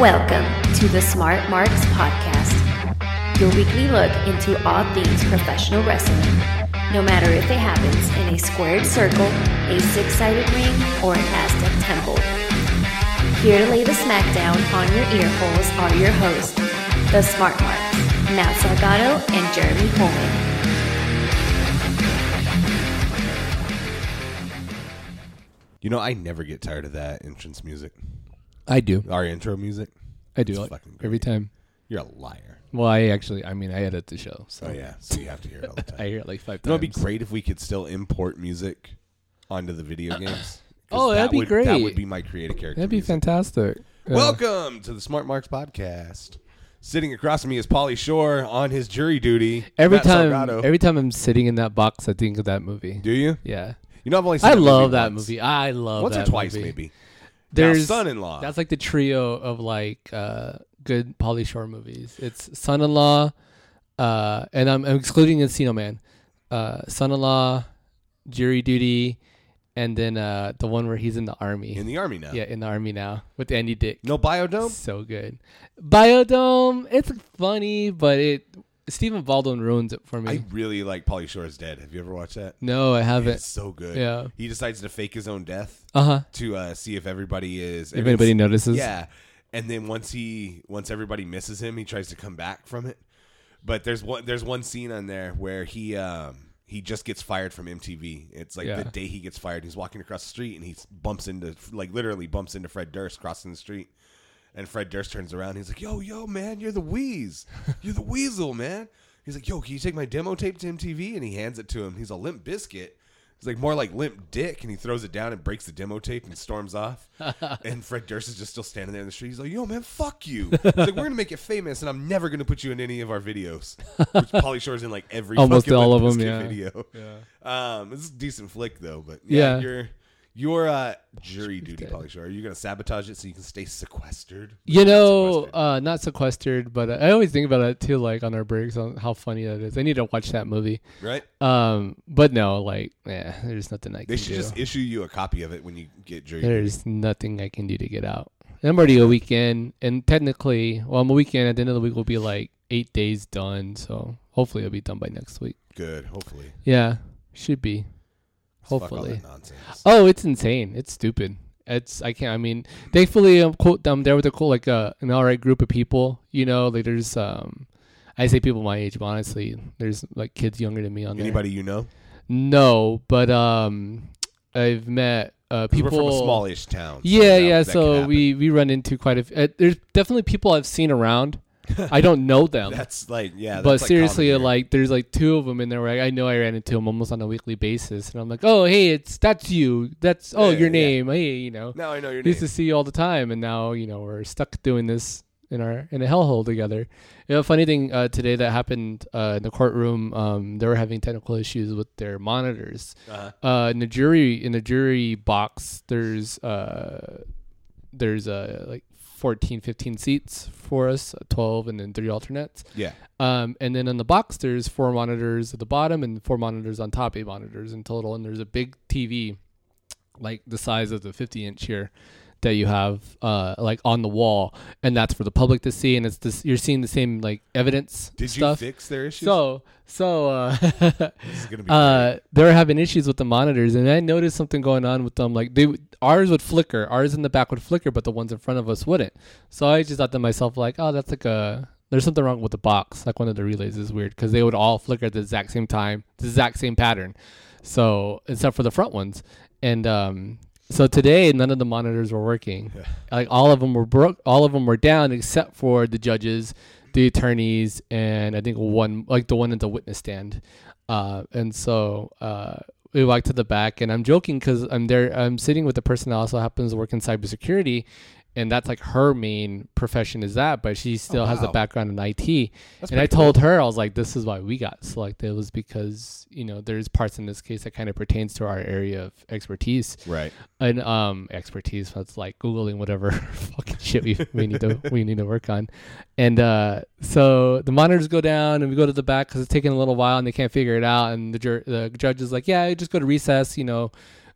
Welcome to the Smart Marks Podcast, your weekly look into all things professional wrestling, no matter if it happens in a squared circle, a six-sided ring, or an Aztec temple. Here to lay the smackdown on your ear holes are your hosts, the Smart Marks, Matt Salgado and Jeremy Holman. You know, I never get tired of that entrance music. I do. Our intro music. I do. Every time. You're a liar. Well, I edit the show. So. Oh, yeah. So you have to hear it all the time. I hear it like 5 times. You know, it'd be great if we could still import music onto the video games. Oh, that'd be great. That would be my creative character. That'd be music. fantastic. Yeah. Welcome to the Smart Marks Podcast. Sitting across from me is Pauly Shore on his jury duty. Every Matt time Salgado. I'm sitting in that box, I think of that movie. Do you? Yeah. You know, I've only seen I that love movie that once. movie. I love once that or twice, movie. maybe. There's now, Son-in-Law. That's like the trio of like good Pauly Shore movies. It's Son-in-Law, and I'm excluding Encino Man. Son-in-Law, Jury Duty, and then the one where he's in the army. In the army now. Yeah, in the army now with Andy Dick. No Biodome? So good. Biodome, it's funny, but Stephen Baldwin ruins it for me. I really like Pauly Shore's Dead. Have you ever watched that? No, I haven't. It's so good. Yeah. He decides to fake his own death To see if everybody is... if anybody notices. Yeah. And then once everybody misses him, he tries to come back from it. But there's one scene on there where he just gets fired from MTV. It's like the day he gets fired. He's walking across the street and he literally bumps into Fred Durst crossing the street. And Fred Durst turns around. And he's like, yo, man, you're the Wheeze. You're the Weasel, man. He's like, yo, can you take my demo tape to MTV? And he hands it to him. He's a Limp Bizkit. He's like, more like Limp Dick. And he throws it down and breaks the demo tape and storms off. And Fred Durst is just still standing there in the street. He's like, yo, man, fuck you. He's like, we're going to make it famous, and I'm never going to put you in any of our videos. Which Pauly Shore's in like every almost fucking all Limp of them, Bizkit yeah. video. Yeah. It's a decent flick, though. But Yeah. Your jury duty, Pauly Shore. Are you going to sabotage it so you can stay sequestered? You know, not sequestered, but I always think about it too, like on our breaks, on how funny that is. I need to watch that movie. Right? But no, like, there's nothing I can do. They should just issue you a copy of it when you get jury There's duty. nothing I can do to get out. I'm already a weekend, and technically, well, I'm a weekend. At the end of the week will be like 8 days done, so hopefully it'll be done by next week. Good, hopefully. Yeah, should be. Fuck all Hopefully. that nonsense. Oh, it's insane. It's stupid. Thankfully I'm there with an all right group of people. You know, like there's I say people my age, but honestly, there's like kids younger than me on there. Anybody you know? No, but I've met people. We're from a smallish town. Yeah. That So could we run into quite a. There's definitely people I've seen around. I don't know them. That's like, yeah. But that's seriously, common here. like there's like two of them in there where I know I ran into them almost on a weekly basis, and I'm like, oh hey, that's you. That's your Yeah. name. Hey, you know. Now I know your We name. used to see you all the time, and now we're stuck doing this in a hellhole together. Funny thing today that happened in the courtroom. They were having technical issues with their monitors. In the jury box, there's like 14, 15 seats for us, 12, and then 3 alternates. Yeah. And then in the box, there's 4 monitors at the bottom and 4 monitors on top, 8 monitors in total. And there's a big TV, like the size of the 50-inch here, that you have like on the wall, and that's for the public to see. And it's this, you're seeing the same like evidence. Did stuff. you fix their issues? So this is gonna be great. they were having issues with the monitors, and I noticed something going on with them. Like ours would flicker, ours in the back would flicker, but the ones in front of us wouldn't. So I just thought to myself, like, oh, that's like there's something wrong with the box. Like one of the relays is weird because they would all flicker at the exact same time, the exact same pattern. So except for the front ones, and so today none of the monitors were working. Yeah. Like all of them were broke, all of them were down except for the judges, the attorneys, and I think one, like the one at the witness stand. And so we walked to the back, and I'm joking because I'm sitting with the person that also happens to work in cybersecurity, and that's like her main profession is that, but she still has a background in IT. And I told her, I was like, this is why we got selected, was because, there's parts in this case that kind of pertains to our area of expertise. Right. And expertise, that's like Googling whatever fucking shit we need to work on. And so the monitors go down, and we go to the back because it's taking a little while and they can't figure it out. And the judge is like, yeah, just go to recess,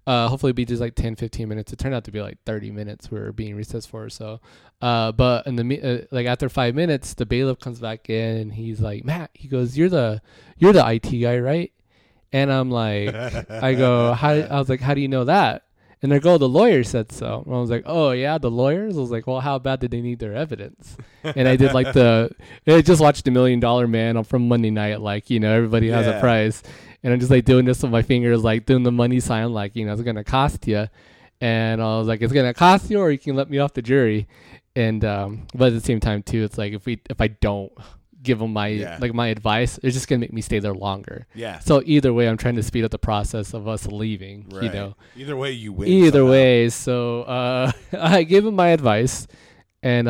Hopefully it'll be just like 10, 15 minutes. It turned out to be like 30 minutes we were being recessed for. So, but in the like after 5 minutes, the bailiff comes back in and he's like, Matt, he goes, you're the IT guy, right? And I'm like, I was like, how do you know that? And they go, the lawyer said so. And I was like, oh yeah, the lawyers? I was like, well, how bad did they need their evidence? And I did like I just watched $1 Million Man from Monday night, like, everybody has a price. And I'm just like doing this with my fingers, like doing the money sign, like, it's going to cost you. And I was like, it's going to cost you or you can let me off the jury. And, but at the same time too, it's like, if I don't give them my advice, it's just gonna make me stay there longer. Yeah. So either way, I'm trying to speed up the process of us leaving. Right. Either way, you win. Either way, so I gave him my advice, and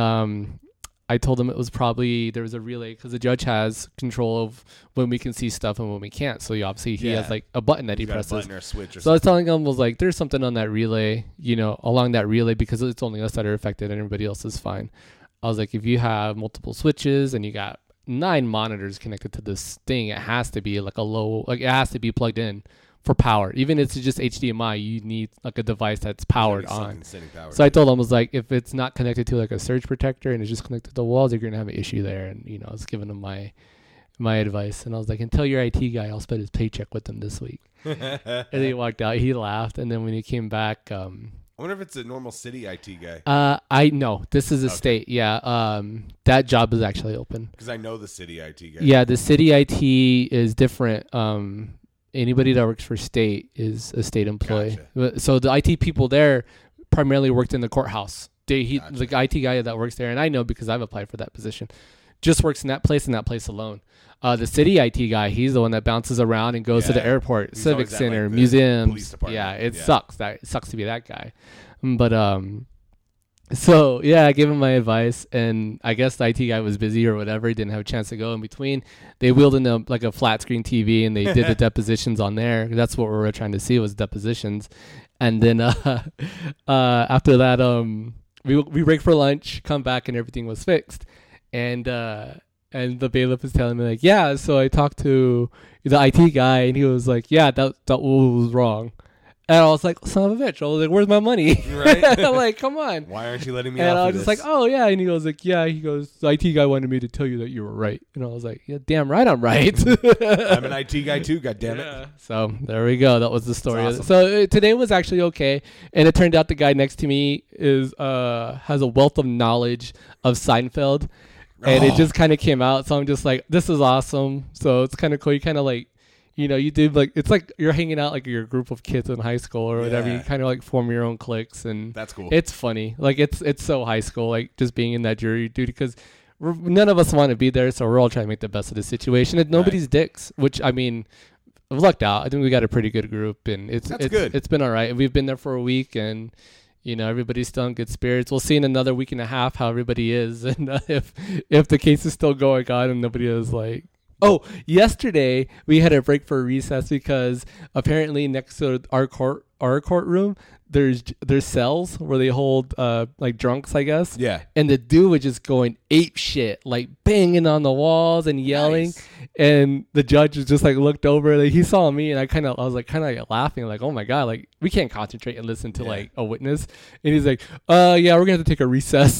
I told him it was probably there was a relay because the judge has control of when we can see stuff and when we can't. So he has like a button that he presses. A button or a switch or so I was telling him like there's something on that relay, along that relay because it's only us that are affected and everybody else is fine. I was like, if you have multiple switches and you got 9 monitors connected to this thing, it has to be like it has to be plugged in for power. Even if it's just HDMI, you need like a device that's powered on. So I told him, I was like, if it's not connected to like a surge protector and it's just connected to the walls, you're gonna have an issue there. And I was giving him my advice, and I was like, until your IT guy, I'll split his paycheck with him this week. And then he walked out. He laughed, and then when he came back, I wonder if it's a normal city IT guy. I know this is a state. Yeah. That job is actually open. Because I know the city IT guy. Yeah, the city IT is different. Anybody that works for state is a state employee. Gotcha. So the IT people there primarily worked in the courthouse. The IT guy that works there, and I know because I've applied for that position, just works in that place and that place alone. The city IT guy, he's the one that bounces around and goes to the airport, civic center, museums. Yeah, it sucks. It sucks to be that guy. But so yeah, I gave him my advice, and I guess the IT guy was busy or whatever. He didn't have a chance to go in between. They wheeled in a flat screen TV, and they did the depositions on there. That's what we were trying to see was depositions. And then after that, we break for lunch, come back, and everything was fixed. And the bailiff is telling me like, yeah, so I talked to the IT guy and he was like, yeah, that was wrong. And I was like, son of a bitch. I was like, where's my money? Right. I'm like, come on. Why aren't you letting me off? And I was just like, oh yeah. And he goes like, yeah. He goes, the IT guy wanted me to tell you that you were right. And I was like, yeah, damn right I'm right. I'm an IT guy too, goddammit. So there we go. That was the story. Awesome. So today was actually okay. And it turned out the guy next to me has a wealth of knowledge of Seinfeld. And it just kind of came out. So I'm just like, this is awesome. So it's kind of cool. You kind of like, you do like, it's like you're hanging out like your group of kids in high school or whatever. You kind of like form your own cliques. And that's cool. It's funny. Like it's so high school, like just being in that jury duty because none of us want to be there. So we're all trying to make the best of the situation. And nobody's dicks, which I mean, I've lucked out. I think we got a pretty good group and it's good. It's been all right. We've been there for a week and everybody's still in good spirits. We'll see in another week and a half how everybody is, and if the case is still going on and nobody is like. Oh, yesterday we had a break for a recess because apparently next to our courtroom there's cells where they hold like drunks, I guess. Yeah. And the dude was just going ape shit, like banging on the walls and yelling. Nice. And the judge just like looked over, like he saw me, and I was like laughing, like, oh my god, like we can't concentrate and listen to like a witness. And he's like, yeah, we're gonna have to take a recess.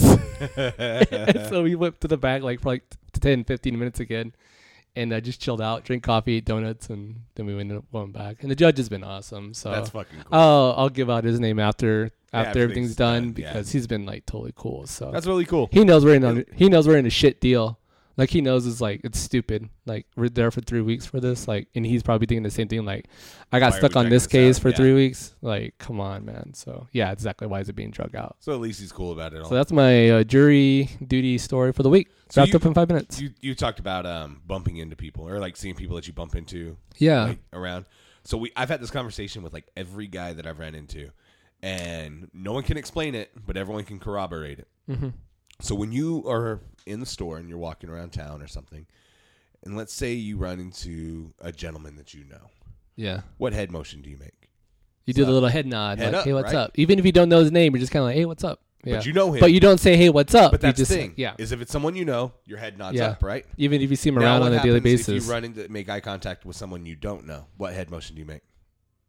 And so we went to the back like for like 10-15 minutes again. And I just chilled out, drank coffee, ate donuts, and then we ended up going back. And the judge has been awesome. So that's fucking cool. I'll give out his name after everything's done because he's been like totally cool. So that's really cool. He knows we're in a shit deal. Like he knows it's stupid. Like we're there for 3 weeks for this. Like, and he's probably thinking the same thing. Like, I got stuck on this case for 3 weeks. Like, come on, man. So yeah, exactly. Why is it being drug out? So at least he's cool about it all. So that's my jury duty story for the week. So wrapped up in 5 minutes. You talked about bumping into people or like seeing people that you bump into. Yeah. Like, around. So I've had this conversation with like every guy that I've ran into, and no one can explain it, but everyone can corroborate it. Mm-hmm. So when you are in the store and you're walking around town or something, and let's say you run into a gentleman that you know. Yeah. What head motion do you make? You do the little head nod, like, hey, what's up? Even if you don't know his name, you're just kind of like, hey, what's up? Yeah. But you know him. But you don't say, hey, what's up? But that's the thing. Is if it's someone you know, your head nods up, right? Even if you see him around on a daily basis. If you run into make eye contact with someone you don't know, what head motion do you make?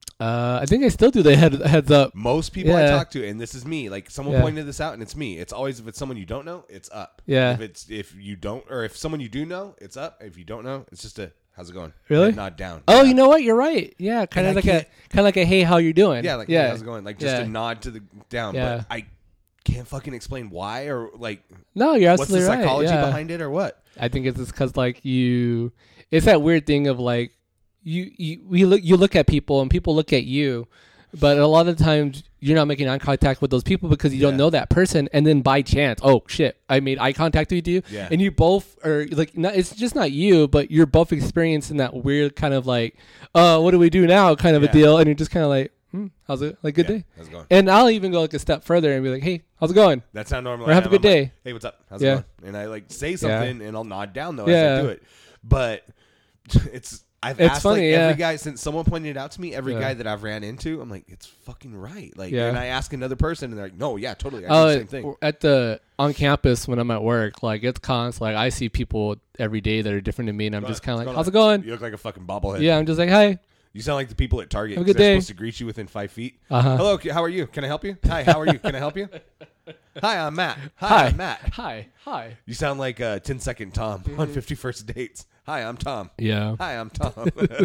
I think I still do the heads up. Most people I talk to, and this is me, like someone pointed this out, and it's me. It's always if it's someone you don't know, it's up. Yeah. If you don't, or if someone you do know, it's up. If you don't know, it's just a how's it going? Really? Nod down. Oh, you know what? You're right. Yeah, kind of like a hey, how you doing? Yeah, like hey, how's it going? Like just a nod to the down. Yeah. But I can't fucking explain why or like. No, you're absolutely right. What's the psychology right. behind it or what? I think it's just because like it's that weird thing of like you look at people and people look at you. But a lot of times you're not making eye contact with those people because you don't know that person, and then by chance, oh shit, I made eye contact with you, and you both are like, it's just not you, but you're both experiencing that weird kind of like, what do we do now kind of a deal, and you're just kind of like, how's it? Like, good day. How's it going? And I'll even go like a step further and be like, hey, how's it going? That's how normally. Or have a good day. Like, hey, what's up? How's it going? And I like say something, and I'll nod down though as I do it, but I've asked funny, like every guy since someone pointed it out to me. Every guy that I've ran into, I'm like, it's fucking right. Like, and I ask another person, and they're like, no, yeah, totally. I do the same thing. On campus when I'm at work, like it's constant. Like I see people every day that are different than me, and I'm just kind of like, how's it going? You look like a fucking bobblehead. Yeah, I'm just like, hi. You sound like the people at Target. Have a good day. They're supposed to greet you within 5 feet. Hello, how are you? Can I help you? Hi, how are you? Can I help you? Hi, I'm Matt. Hi, I'm Matt. Hi. You sound like 10-second Tom on 51st Dates. Hi, I'm Tom. Yeah. Hi, I'm Tom.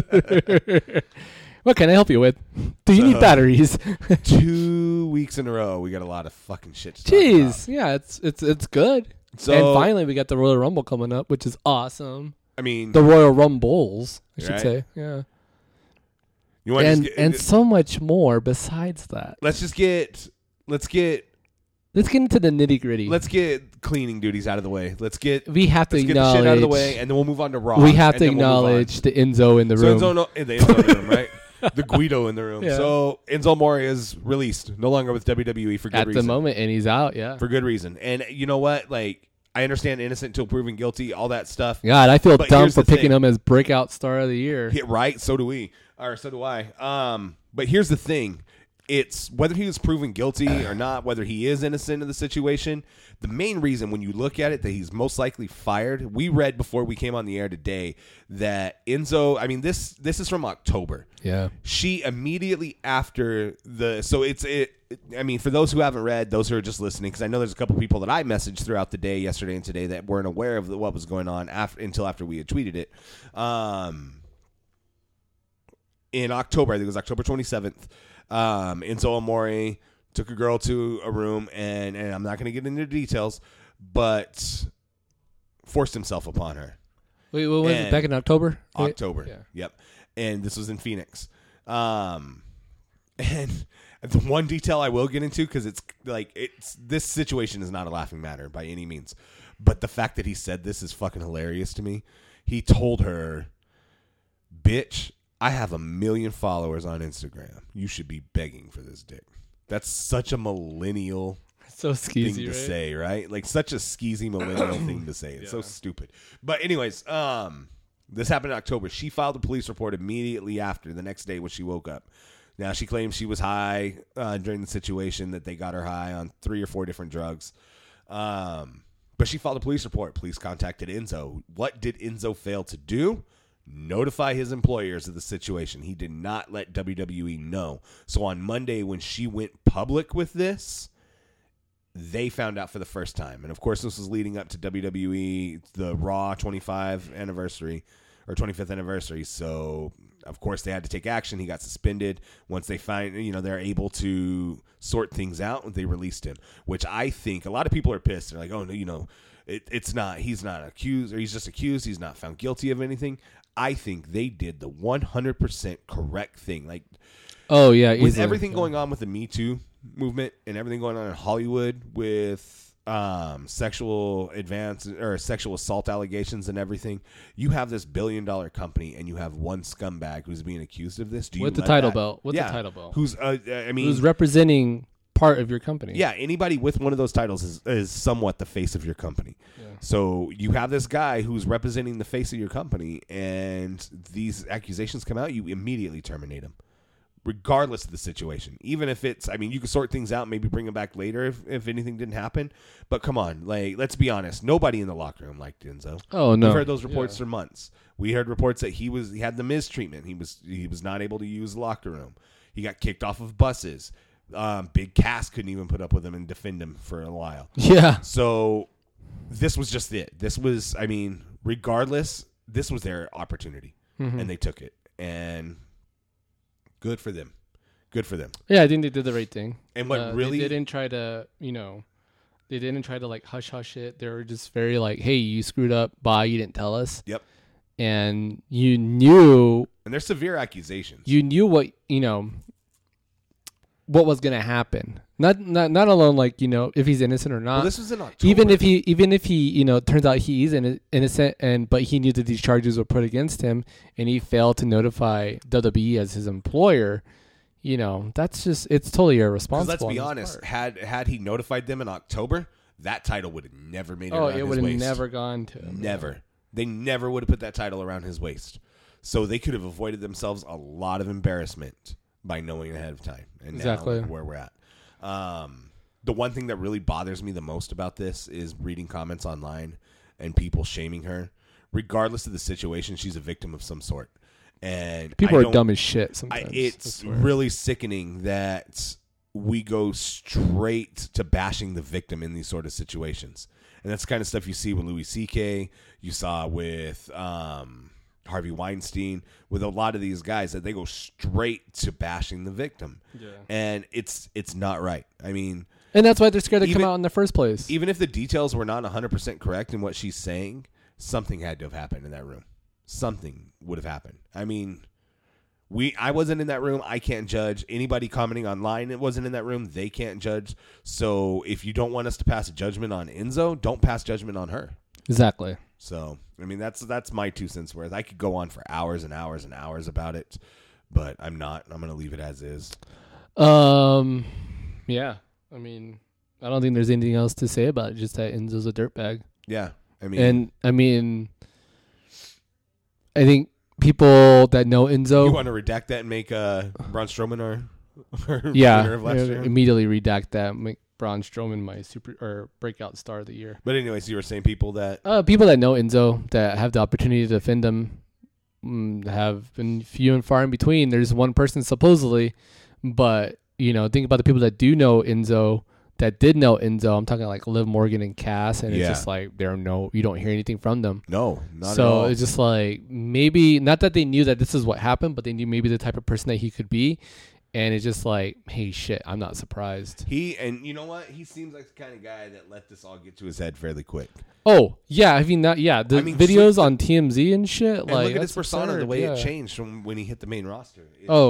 What can I help you with? Do you need batteries? 2 weeks in a row, we got a lot of fucking shit to talk about. Yeah, it's good. So, and finally, we got the Royal Rumble coming up, which is awesome. I mean, the Royal Rumbles, I should say. Yeah. You want and so much more besides that. Let's get into the nitty gritty. Let's get cleaning duties out of the way. We have to get the shit out of the way, and then we'll move on to Raw. We have to acknowledge the Enzo in the room. The Enzo in the room, right? The Guido in the room. Yeah. So Enzo Amore is released, no longer with WWE for good reason. At the moment, and he's out, for good reason. And you know what? Like, I understand innocent until proven guilty, all that stuff. God, I feel dumb for picking him as breakout star of the year. Yeah, right? So do we. Or so do I. But here's the thing. It's whether he was proven guilty or not, whether he is innocent of the situation. The main reason when you look at it that he's most likely fired, we read before we came on the air today that Enzo, I mean, this is from October. Yeah. She immediately after I mean, for those who haven't read, those who are just listening, because I know there's a couple people that I messaged throughout the day, yesterday and today, that weren't aware of what was going on until after we had tweeted it. In October, I think it was October 27th, Enzo Amore took a girl to a room, and I'm not going to get into details, but forced himself upon her. Wait, what was it? Back in October? October, yep. And this was in Phoenix. And the one detail I will get into, because this situation is not a laughing matter by any means, but the fact that he said this is fucking hilarious to me. He told her, bitch, I have 1 million followers on Instagram. You should be begging for this dick. That's such a millennial thing to say, right? Like such a skeezy millennial thing to say. It's so stupid. But anyways, this happened in October. She filed a police report immediately after, the next day when she woke up. Now, she claims she was high during the situation, that they got her high on 3 or 4 different drugs. But she filed a police report. Police contacted Enzo. What did Enzo fail to do? Notify his employers of the situation. He did not let WWE know. So on Monday, when she went public with this, they found out for the first time. And of course, this was leading up to WWE, the Raw 25th anniversary. So of course they had to take action. He got suspended. Once they find, they're able to sort things out, they released him, which I think a lot of people are pissed. They're like, oh no, it's not, he's not accused, or he's just accused. He's not found guilty of anything. I think they did the 100% correct thing. Like, oh yeah, with everything going on with the Me Too movement and everything going on in Hollywood with sexual assault allegations and everything, you have this $1 billion company and you have one scumbag who's being accused of this. With the title belt? What's the title belt? Who's who's representing part of your company? Yeah, anybody with one of those titles is somewhat the face of your company. Yeah. So you have this guy who's representing the face of your company, and these accusations come out, you immediately terminate him. regardless of the situation. Even if it's, I mean, you can sort things out, maybe bring him back later if anything didn't happen. But come on, like, let's be honest. Nobody in the locker room liked Enzo. Oh, no. We've heard those reports for months. We heard reports that he had the mistreatment. He was not able to use the locker room. He got kicked off of buses. Big Cass couldn't even put up with him and defend him for a while. Yeah. So this was just it. This was, I mean, regardless, this was their opportunity, and they took it. And good for them. Good for them. Yeah, I think they did the right thing. And what really... They didn't try to, they didn't try to, like, hush it. They were just very like, hey, you screwed up. Bye, you didn't tell us. Yep. And you knew... And they're severe accusations. You knew what, what was going to happen. Not alone, like, if he's innocent or not. Well, this was in October. Even if he turns out he's innocent, but he knew that these charges were put against him, and he failed to notify WWE as his employer, that's just, it's totally irresponsible. Let's be honest. Had he notified them in October, that title would have never made it around his waist. Oh, it would have never gone to him. Never. They never would have put that title around his waist. So they could have avoided themselves a lot of embarrassment by knowing ahead of time. And exactly now, where we're at. The one thing that really bothers me the most about this is reading comments online and people shaming her. Regardless of the situation, she's a victim of some sort. And people are dumb as shit sometimes. It's really sickening that we go straight to bashing the victim in these sort of situations. And that's the kind of stuff you see with Louis C.K., you saw with Harvey Weinstein, with a lot of these guys, that they go straight to bashing the victim. Yeah. And it's not right. I mean... And that's why they're scared to come out in the first place. Even if the details were not 100% correct in what she's saying, something had to have happened in that room. Something would have happened. I mean... I wasn't in that room. I can't judge. Anybody commenting online that wasn't in that room, they can't judge. So if you don't want us to pass a judgment on Enzo, don't pass judgment on her. Exactly. So, I mean, that's my 2 cents worth. I could go on for hours and hours and hours about it, but I'm not. I'm going to leave it as is. Yeah. I mean, I don't think there's anything else to say about it, just that Enzo's a dirtbag. Yeah. I think people that know Enzo... You want to redact that and make Braun Strowman our winner of last year? Immediately redact that, make Braun Strowman my breakout star of the year. But anyways, you were saying people that... people that know Enzo, that have the opportunity to defend him, have been few and far in between. There's one person supposedly, but, think about the people that do know Enzo, that did know Enzo. I'm talking like Liv Morgan and Cass, and it's just like you don't hear anything from them. No, not so at all. It's just like, maybe not that they knew that this is what happened, but they knew maybe the type of person that he could be, and it's just like, hey, shit, I'm not surprised. And you know what? He seems like the kind of guy that let this all get to his head fairly quick. Oh yeah, I mean videos on TMZ and shit. And like, look at his persona, absurd. The way it changed from when he hit the main roster.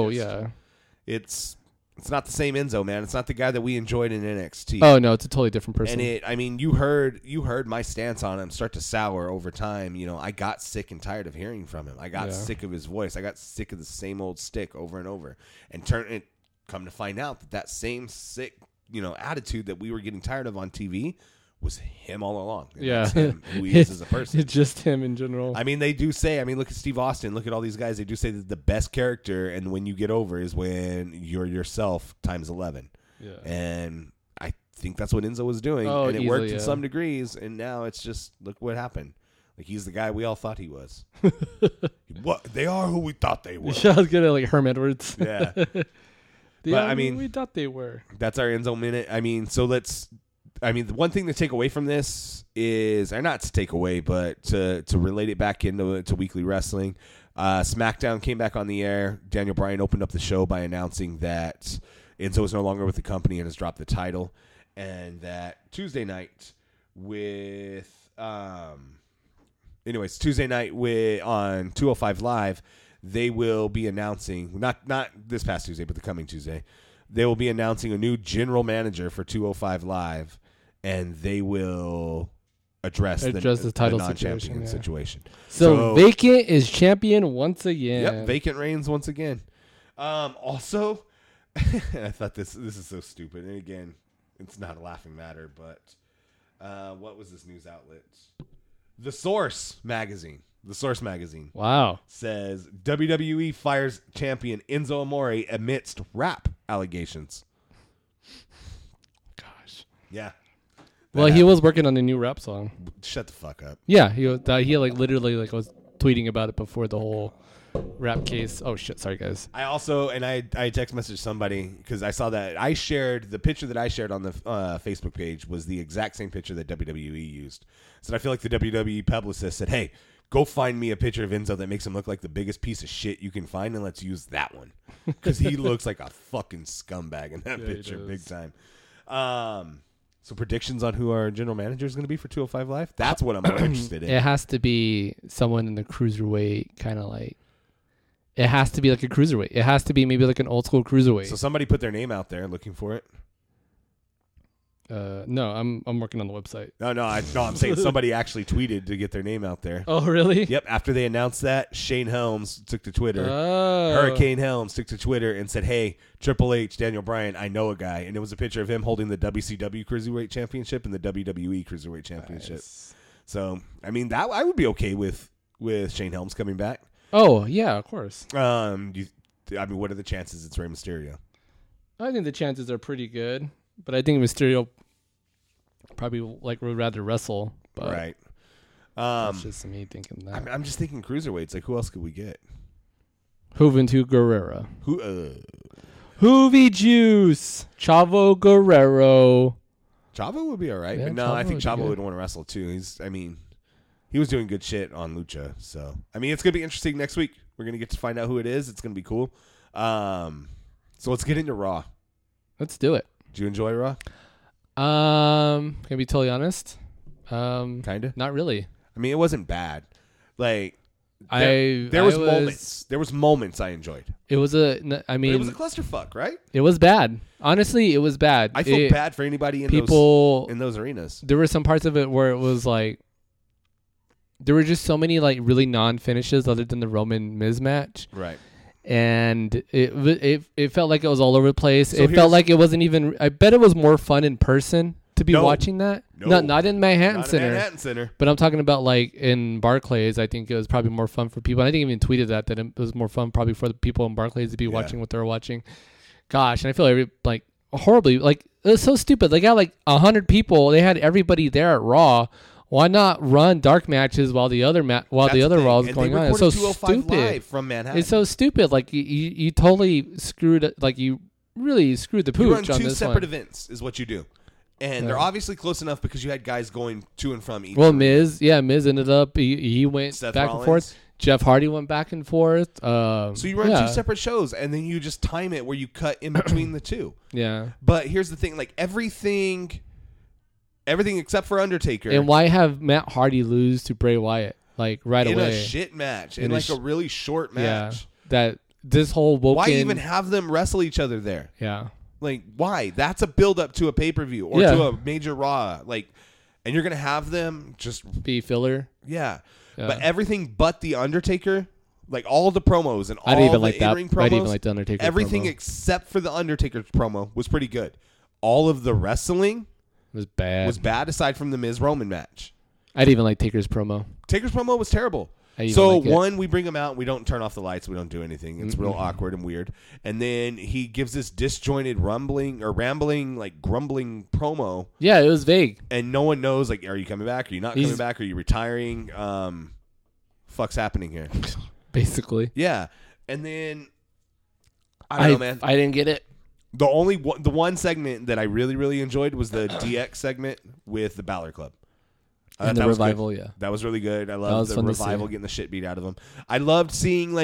It's not the same Enzo, man. It's not the guy that we enjoyed in NXT. Oh no, it's a totally different person. And you heard my stance on him start to sour over time. I got sick and tired of hearing from him. I got sick of his voice. I got sick of the same old stick over and over. And come to find out that same sick, attitude that we were getting tired of on TV was him all along. And that's him, who he is as a person. It's just him in general. I mean, they do say, look at Steve Austin, look at all these guys. They do say that the best character and when you get over is when you're yourself times 11. Yeah. And I think that's what Enzo was doing. And it worked in some degrees. And now it's just, look what happened. Like, he's the guy we all thought he was. What? They are who we thought they were. I was going to like Herm Edwards. Yeah. We thought they were. That's our Enzo minute. The one thing to take away from this is, or not to take away, but to relate it back into Weekly Wrestling. SmackDown came back on the air. Daniel Bryan opened up the show by announcing that Enzo is no longer with the company and has dropped the title. And that Tuesday night on 205 Live, they will be announcing, not this past Tuesday, but the coming Tuesday, they will be announcing a new general manager for 205 Live. And they will address the title non-champion situation. So Vacant is champion once again. Yep, Vacant reigns once again. Also, I thought this is so stupid. And again, it's not a laughing matter, but what was this news outlet? The Source magazine. The Source magazine. Wow. Says WWE fires champion Enzo Amore amidst rap allegations. Gosh. Yeah. Well, he was working on a new rap song. Shut the fuck up. Yeah, he like literally like was tweeting about it before the whole rap case. Oh shit, sorry guys. I also I text messaged somebody because I saw that I shared the picture that I shared on the Facebook page was the exact same picture that WWE used. So I feel like the WWE publicist said, "Hey, go find me a picture of Enzo that makes him look like the biggest piece of shit you can find, and let's use that one because he looks like a fucking scumbag in that picture, big time." So predictions on who our general manager is going to be for 205 Live? That's what I'm more interested in. It has to be someone in the cruiserweight kind of like. It has to be like a cruiserweight. It has to be maybe like an old school cruiserweight. So somebody put their name out there looking for it. No, I'm working on the website. No, I'm saying somebody actually tweeted to get their name out there. Oh, really? Yep. After they announced that, Shane Helms took to Twitter. Oh. Hurricane Helms took to Twitter and said, "Hey, Triple H, Daniel Bryan, I know a guy." And it was a picture of him holding the WCW Cruiserweight Championship and the WWE Cruiserweight Championship. Nice. So, I mean, that I would be okay with Shane Helms coming back. Oh, yeah, of course. I mean, what are the chances it's Rey Mysterio? I think the chances are pretty good, but I think Mysterio probably would rather wrestle. But right. That's just me thinking that. I'm just thinking cruiserweights. Like, who else could we get? Juventud Guerrera. Hoovy Juice. Chavo Guerrero. Chavo would be all right. Yeah, but no, Chavo I think Chavo would would want to wrestle too. He was doing good shit on Lucha. So, I mean, it's going to be interesting next week. We're going to get to find out who it is. It's going to be cool. So let's get into Raw. Let's do it. Did you enjoy Raw? Can I be totally honest? Kind of. Not really. I mean, it wasn't bad. Like, there was moments. There was moments I enjoyed. It was a clusterfuck, right? It was bad. Honestly, it was bad. I feel bad for anybody in those arenas. There were some parts of it where it was like, there were just so many like really non-finishes other than the Roman Miz match. Right. And it felt like it was all over the place. So it felt like it wasn't even. I bet it was more fun in person to be watching that. No, not in Manhattan Center. Manhattan Center. But I'm talking about like in Barclays. I think it was probably more fun for people. And I think even tweeted that it was more fun probably for the people in Barclays to be watching what they were watching. Gosh, and I feel horribly like it was so stupid. They got like 100 people. They had everybody there at Raw. Why not run dark matches while the other Raw is going on? It's so stupid. Live from Manhattan. It's so stupid. Like you totally screwed it. Like you really screwed the pooch on this one. You run two separate events is what you do, and they're obviously close enough because you had guys going to and from each. Well, Miz ended up he went Seth back Rollins. and forth. Jeff Hardy went back and forth. So you run two separate shows, and then you just time it where you cut in between the two. Yeah. But here's the thing: like everything except for Undertaker. And why have Matt Hardy lose to Bray Wyatt like right away? In a shit match. In like a really short match. Yeah. That this whole Why even have them wrestle each other there? Yeah. Like, why? That's a build up to a pay-per-view or to a major Raw. Like, and you're going to have them just be filler. Yeah. But everything but the Undertaker, like all the promos and all the in-ring promos. I didn't even like the Undertaker everything promo. Except for the Undertaker promo was pretty good. All of the wrestling was bad aside from the Miz Roman match. I didn't even like Taker's promo. Taker's promo was terrible. So we bring him out, we don't turn off the lights, we don't do anything. It's real awkward and weird. And then he gives this disjointed rambling like grumbling promo. Yeah, it was vague. And no one knows, like, are you coming back? Are you not coming back? Are you retiring? Fuck's happening here? Basically. Yeah. And then I don't know, man. I didn't get it. The one segment that I really, really enjoyed was the DX segment with the Balor Club. And the Revival, That was really good. I loved the Revival getting the shit beat out of them. I loved seeing,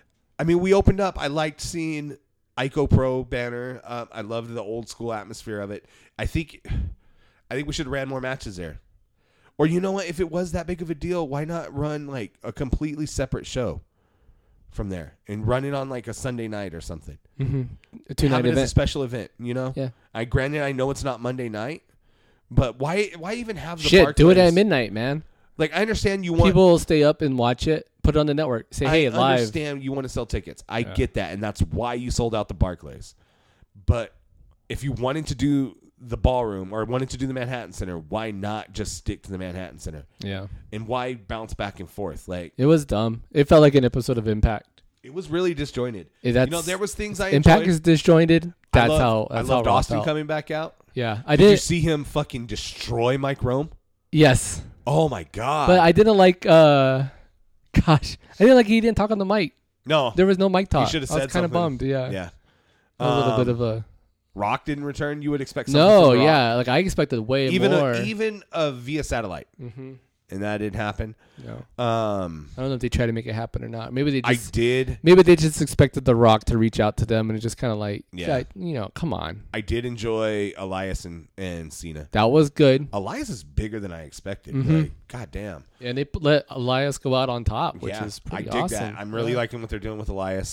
we opened up. I liked seeing Ico Pro banner. I loved the old school atmosphere of it. I think we should have ran more matches there. Or you know what? If it was that big of a deal, why not run like a completely separate show from there and run it on like a Sunday night or something? Mm-hmm. A 2-night event. As a special event, you know? Yeah. Granted, I know it's not Monday night. But why even have the Barclays? Do it at midnight, man. Like, I understand you want... People will stay up and watch it, put it on the network, say, hey, live. I understand you want to sell tickets. I get that, and that's why you sold out the Barclays. But if you wanted to do the ballroom or wanted to do the Manhattan Center, why not just stick to the Manhattan Center? Yeah. And why bounce back and forth? Like, it was dumb. It felt like an episode of Impact. It was really disjointed. There was things I Impact enjoyed. is disjointed. I loved Austin coming back out. Yeah, Did you see him fucking destroy Mike Rome? Yes. Oh my god! But I didn't like. I didn't like he didn't talk on the mic. No, there was no mic talk. He should have said I was kind of bummed. Yeah. Yeah. A little bit of a. Rock didn't return. You would expect something. No, from Rock. Yeah, like I expected way more. Even via satellite. Mm-hmm. And that didn't happen. No. I don't know if they tried to make it happen or not. Maybe they just. I did. Maybe they just expected The Rock to reach out to them, and it just kind of like, come on. I did enjoy Elias and Cena. That was good. Elias is bigger than I expected. Mm-hmm. Like, God damn. And they let Elias go out on top, which is pretty awesome. I dig that. I'm really liking what they're doing with Elias.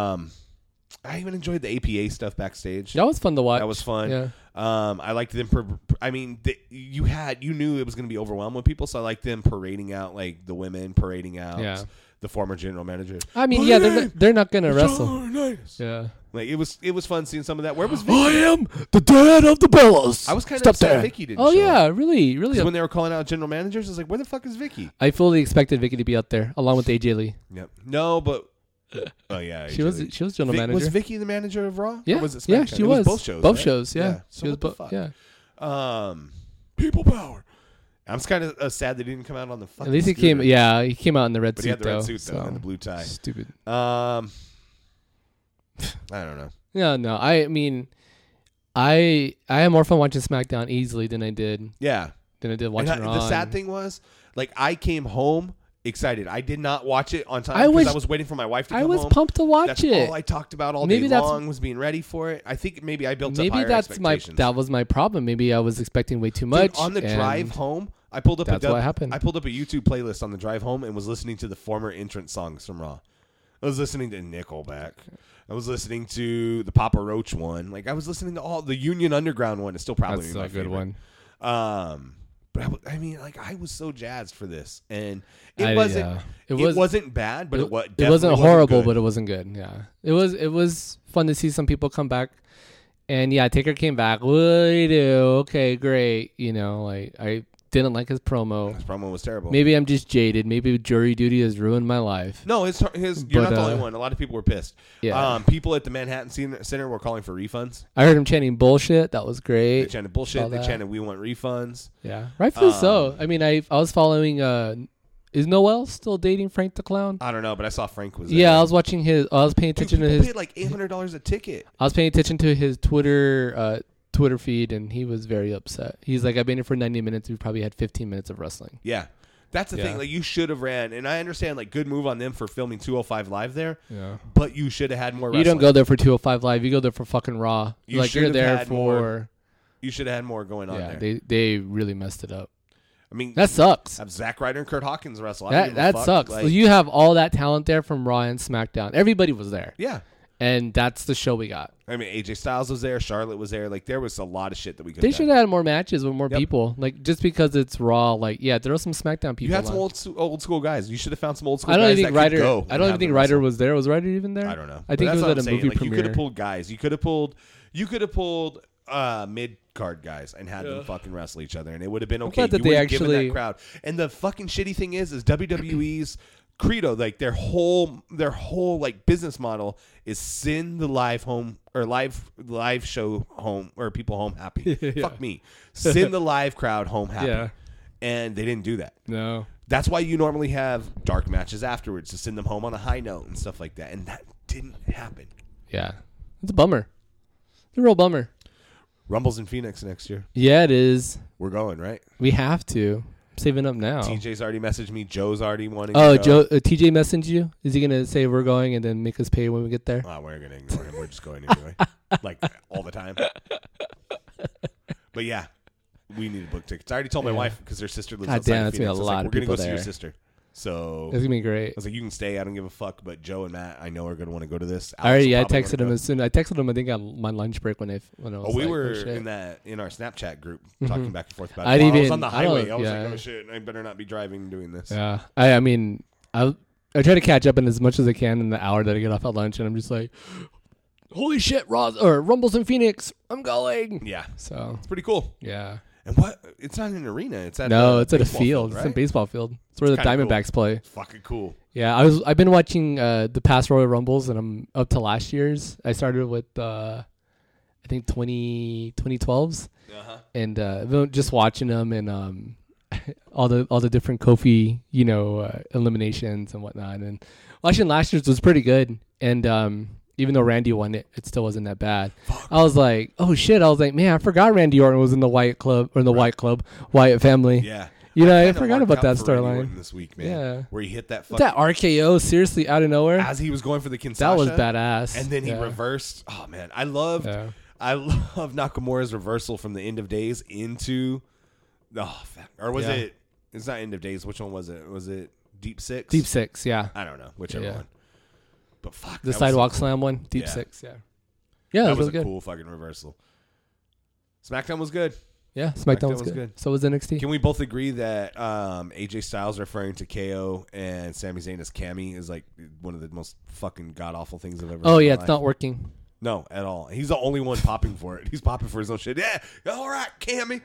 I even enjoyed the APA stuff backstage. That was fun to watch. That was fun. Yeah. I liked them. You knew it was going to be overwhelmed with people, so I liked them parading out, like the women parading out the former general manager. I mean, they're not going to wrestle. Yeah. Like it was fun seeing some of that. Where was Vicky? I am the dad of the Bellas. I was kind of upset Vicky didn't show up. Really. When they were calling out general managers, I was like, where the fuck is Vicky? I fully expected Vicky to be out there along with AJ Lee. Yep. No, but. Oh yeah, she was general manager. Was Vicky the manager of Raw? Yeah, or was it SmackDown? She was both shows. Both right? shows. Yeah, So she was both. Yeah. People power. I'm kind of sad they didn't come out on the fucking. At least he scooter. he came out in the red suit. He had the red suit so and the blue tie. Stupid. I don't know. Yeah, no. I mean, I had more fun watching SmackDown easily than I did. Yeah. Than I did watching Raw. The sad thing was, like, I came home excited. I did not watch it on time because I was waiting for my wife to come home. I was pumped to watch that's it. That's all I talked about all day long was being ready for it. I think maybe I built up higher expectations. That was my problem. Maybe I was expecting way too much. Dude, on the drive home, I pulled up what happened. I pulled up a YouTube playlist on the drive home and was listening to the former entrance songs from Raw. I was listening to Nickelback. I was listening to the Papa Roach one. Like I was listening to all the Union Underground one. Is still probably my good favorite. one. But I mean, like I was so jazzed for this, and it wasn't bad, but it wasn't horrible, but it wasn't good. Yeah, it was fun to see some people come back, and Taker came back. What do you do? Okay, great. Like I didn't like his promo. His promo was terrible. Maybe I'm just jaded. Maybe jury duty has ruined my life. No, you're not the only one. A lot of people were pissed. Yeah. People at the Manhattan Center were calling for refunds. I heard him chanting bullshit. That was great. They chanted bullshit. They chanted we want refunds. Yeah, rightfully so. I mean, I was following. Is Noel still dating Frank the Clown? I don't know, but I saw Frank was there. Yeah, I was watching his. I was paying attention to his. Paid like $800 a ticket. I was paying attention to his Twitter feed, and he was very upset. He's like, I've been here for 90 minutes. We've probably had 15 minutes of wrestling. Yeah. That's the thing. Like, you should have ran. And I understand, like, good move on them for filming 205 Live there. Yeah. But you should have had more wrestling. You don't go there for 205 Live. You go there for fucking Raw. You're there for... More. You should have had more going on there. Yeah, they really messed it up. I mean... That sucks. Have Zack Ryder and Kurt Hawkins wrestle. That sucks. Like, you have all that talent there from Raw and SmackDown. Everybody was there. Yeah. And that's the show we got. I mean, AJ Styles was there. Charlotte was there. Like, there was a lot of shit that we could. They should have had more matches with more people. Like, just because it's Raw. Like, there were some SmackDown people. You had some old school guys. You should have found some old school guys. I don't even think Ryder was there. Was Ryder even there? I don't know. I think it was at a movie premiere. You could have pulled guys. You could have pulled mid card guys and had them fucking wrestle each other, and it would have been okay. That they actually given that crowd. And the fucking shitty thing is WWE's credo, like their whole like business model is send the live show home or people home happy. Fuck me. Send the live crowd home happy. Yeah. And they didn't do that. No. That's why you normally have dark matches afterwards to send them home on a high note and stuff like that. And that didn't happen. Yeah. It's a bummer. It's a real bummer. Rumble's in Phoenix next year. Yeah, it is. We're going, right? We have to. Saving up now. TJ's already messaged me. Joe's already wanting to go. TJ messaged you? Is he going to say we're going and then make us pay when we get there? Oh, we're going to ignore him. We're just going anyway. Like, all the time. But yeah, we need to book tickets. I already told my wife because her sister lives outside of Phoenix. That's a lot of people there. We're going to go see your sister. So it's gonna be great. I was like, you can stay. I don't give a fuck. But Joe and Matt, I know are gonna want to go to this. I texted him as soon. I texted him. I think on my lunch break when I was. We were in our Snapchat group talking back and forth about it. I was on the highway. I was like, oh shit, I better not be driving doing this. Yeah, I mean, I try to catch up in as much as I can in the hour that I get off at lunch, and I'm just like, holy shit, Rumble's in Phoenix. I'm going. Yeah. So it's pretty cool. Yeah. And what? It's not an arena. It's at it's at a right? field. It's a baseball field. It's where the Diamondbacks play. It's fucking cool. Yeah, I've been watching the past Royal Rumbles, and I'm up to last year's. I started with I think 2012s, and I've been just watching them and all the different Kofi eliminations and whatnot. And watching last year's was pretty good. And even though Randy won it, it still wasn't that bad. I was like, oh shit! I was like, man, I forgot Randy Orton was in the Wyatt Wyatt family. Yeah. I forgot about that storyline this week, man. Yeah, where he hit that RKO seriously out of nowhere as he was going for the Kinshasa. That was badass. And then he reversed. Oh man, I love Nakamura's reversal from the End of Days into it? It's not End of Days. Which one was it? Was it Deep Six? Deep Six, yeah. I don't know whichever one. But fuck, the sidewalk slam one, Deep Six, yeah. That was really a good. Cool fucking reversal. SmackDown was good. Yeah, SmackDown was good. So was NXT. Can we both agree that AJ Styles referring to KO and Sami Zayn as Cammy is like one of the most fucking god awful things I've ever heard. Oh yeah, it's not working. No, at all. He's the only one popping for it. He's popping for his own shit. Yeah, all right, Cammy.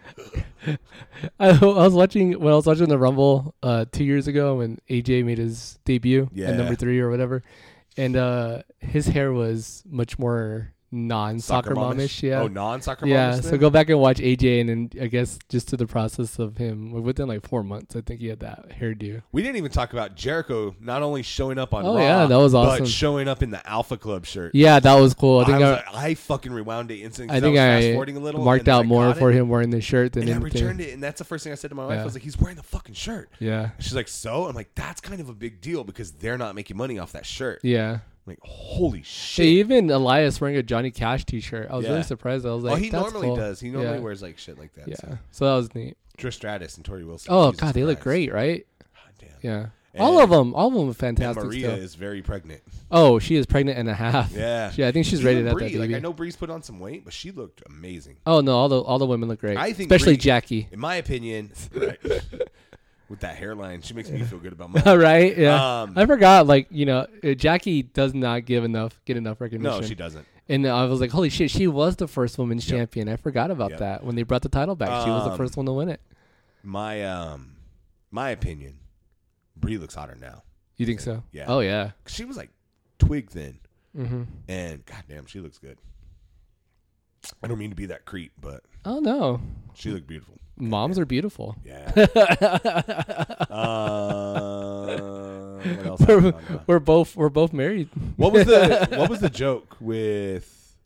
I was watching the Rumble 2 years ago when AJ made his debut at number 3 or whatever, and his hair was much more non-soccer momish. Yeah. Oh, non-soccer momish? Yeah, so go back and watch AJ, and then I guess just to the process of him, within like 4 months, I think he had that hairdo. We didn't even talk about Jericho not only showing up on Raw, yeah, that was awesome. But showing up in the Alpha Club shirt. Yeah, that was cool. I fucking rewound it instantly. I think I fast-forwarding a little, marked out more for him wearing the shirt than anything. And I returned it, and that's the first thing I said to my wife. I was like, he's wearing the fucking shirt. Yeah. And she's like, so? I'm like, that's kind of a big deal because they're not making money off that shirt. Yeah. Like, holy shit. Hey, even Elias wearing a Johnny Cash t-shirt. I was really surprised. I was like, he that's normally cool. does. He normally wears like shit like that. Yeah. So that was neat. Trish Stratus and Tori Wilson. Oh, God, they look great, right? God damn. Yeah. All of them are fantastic. And Maria is very pregnant. Oh, she is pregnant and a half. Yeah. I think she's ready to have that baby. Like, I know Bree's put on some weight, but she looked amazing. Oh, no, all the women look great. I think especially Brie, Jackie. In my opinion, right, with that hairline, she makes me feel good about myself. Right? Yeah. I forgot, Jackie does not get enough recognition. No, she doesn't. And I was like, holy shit, she was the first women's champion. I forgot about that. When they brought the title back, she was the first one to win it. My opinion, Brie looks hotter now. You think so? Yeah. Oh, yeah. She was like twig thin. Mm-hmm. And goddamn, she looks good. I don't mean to be that creep, but oh no, she looked beautiful. Moms are beautiful. Yeah. What else? We're both married. What was the joke with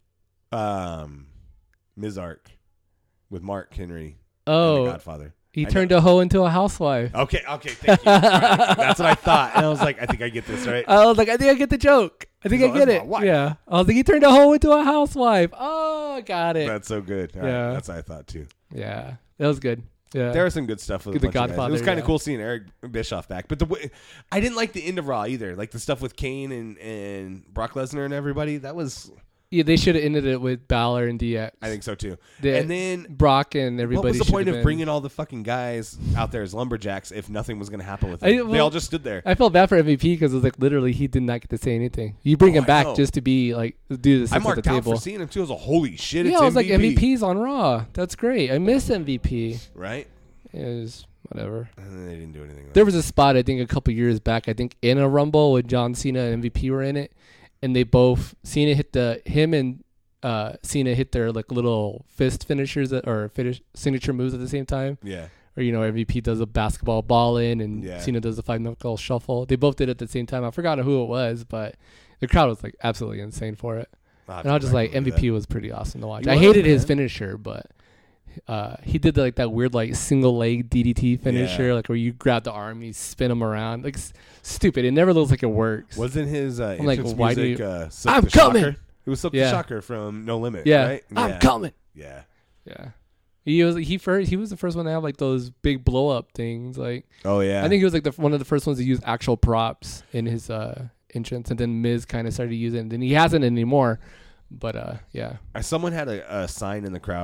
Mizark with Mark Henry? Oh, The Godfather. He turned a hoe into a housewife. Okay, thank you. Right. That's what I thought. And I was like, I think I get this, right? I was like, I think I get the joke. I think I get it. Yeah. I was like, he turned a hoe into a housewife. Oh, got it. That's so good. All right. That's what I thought too. Yeah. That was good. Yeah. There was some good stuff with The Godfather. It was kind of cool seeing Eric Bischoff back. But I didn't like the end of Raw either. Like the stuff with Kane and Brock Lesnar and everybody. That was... Yeah, they should have ended it with Balor and DX. I think so too. And then Brock and everybody. What was the point of bringing all the fucking guys out there as lumberjacks if nothing was going to happen with them? They all just stood there. I felt bad for MVP because it was like literally he did not get to say anything. You bring him back just to be like do this at the table. I marked out for seeing him too. I was like, holy shit! Yeah, it's I was MVP. like MVP's on Raw. That's great. I miss MVP. Right. It was whatever. And then they didn't do anything. There was a spot I think a couple years back. I think in a Rumble with John Cena and MVP were in it, and they both Cena hit Cena hit their like little fist finishers signature moves at the same time. Yeah. Or MVP does a basketball ball in and Cena does a 5-knuckle shuffle. They both did it at the same time. I forgot who it was, but the crowd was like absolutely insane for it. And I was just like, MVP was pretty awesome to watch. I hated his finisher, but he did that weird like single leg DDT finisher, like where you grab the arm, you spin him around, like stupid. It never looks like it works. Wasn't his entrance music? I'm coming. Shocker? It was Silk the Shocker from No Limit. Yeah, right? I'm coming. Yeah. He was the first one to have like those big blow up things. Like, oh yeah, I think he was like one of the first ones to use actual props in his entrance, and then Miz kind of started using it, and then he hasn't anymore. But yeah, someone had a sign in the crowd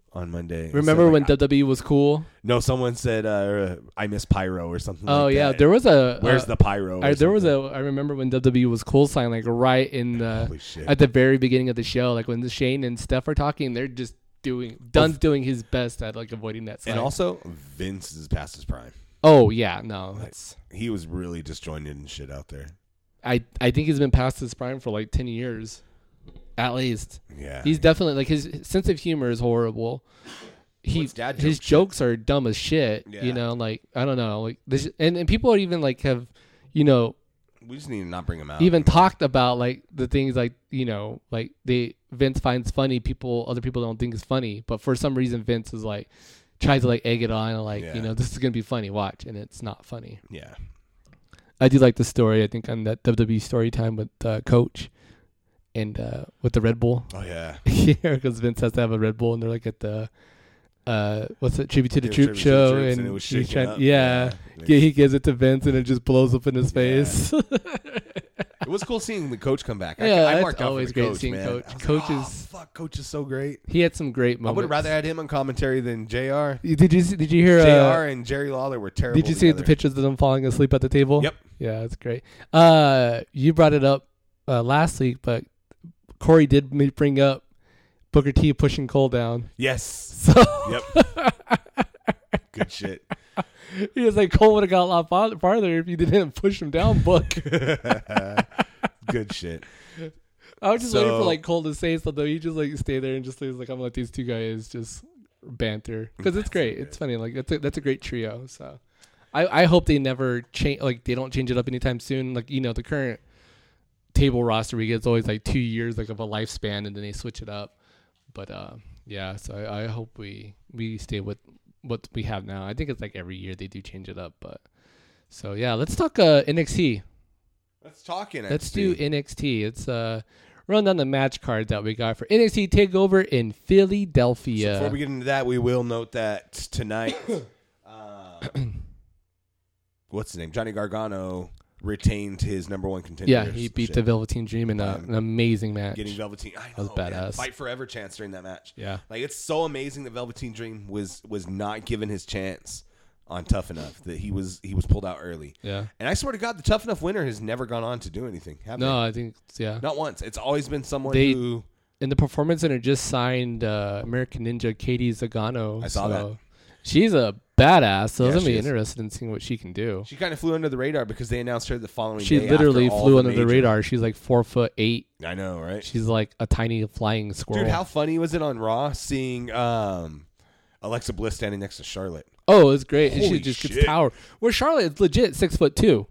on Monday. Remember when WWE was cool? No, someone said I miss pyro or something. Oh like yeah, that. there was a where's the pyro? I remember when WWE was cool sign like right in the at the very beginning of the show, like when Shane and Steph are talking, they're just doing his best at like avoiding that sign. And also Vince is past his prime. Oh yeah, no, he was really disjointed and shit out there. I think he's been past his prime for like 10 years. At least. Yeah. He's definitely like his sense of humor is horrible. His jokes are dumb as shit. Yeah. You know, like I don't know, like this, and people are even like have, you know, we just need to not bring him out. Even talked about like the things like, you know, like Vince finds funny other people don't think is funny, but for some reason Vince is like tries to like egg it on and like, you know, this is gonna be funny, watch, and it's not funny. Yeah. I do like the story, I think, on that WWE story time with Coach and with the Red Bull. Oh yeah. Yeah, because Vince has to have a Red Bull and they're like at the what's it, Tribute to the Troop show, and it was shaking up. Yeah, he gives it to Vince and it just blows up in his face. It was cool seeing the Coach come back. I marked out always for the great seeing man. Coach. Coach is so great. He had some great moments. I would have rather had him on commentary than JR. Did you hear JR and Jerry Lawler were terrible. Did you see the pictures of them falling asleep at the table? Yep. Yeah, that's great. You brought it up last week, but Corey did bring up Booker T pushing Cole down. Yes. So yep. Good shit. He was like, Cole would have got a lot farther if you didn't push him down, Book. Good shit. I was just waiting for like Cole to say something. He just like stay there and just like, I'm gonna let these two guys just banter because it's great. It's funny. Like that's a great trio. So I hope they never change. Like they don't change it up anytime soon. Like, you know, the current table roster we get is always like 2 years like of a lifespan, and then they switch it up. But yeah. So I hope we stay with what we have now. I think it's like every year they do change it up. But so yeah, let's talk NXT. Let's talk NXT. Let's do NXT. It's run down the match card that we got for NXT TakeOver in Philadelphia. So before we get into that, we will note that tonight, what's his name? Johnny Gargano retained his number one contender. Yeah, he beat the Velveteen Dream in an amazing match. Getting Velveteen, I know, that was badass. Man, fight forever chance during that match. Yeah, like it's so amazing that Velveteen Dream was not given his chance on Tough Enough, that he was pulled out early. Yeah, and I swear to God, the Tough Enough winner has never gone on to do anything. I think not once. It's always been someone who in the Performance Center just signed American Ninja Katie Zagano. I saw that. She's a badass, so it's going to be interested in seeing what she can do. She kind of flew under the radar because they announced her the following day. She literally flew under the radar. She's like 4'8". I know, right? She's like a tiny flying squirrel. Dude, how funny was it on Raw seeing Alexa Bliss standing next to Charlotte? Oh, it's great. Holy and she just shit. gets power. Where Charlotte is legit 6'2".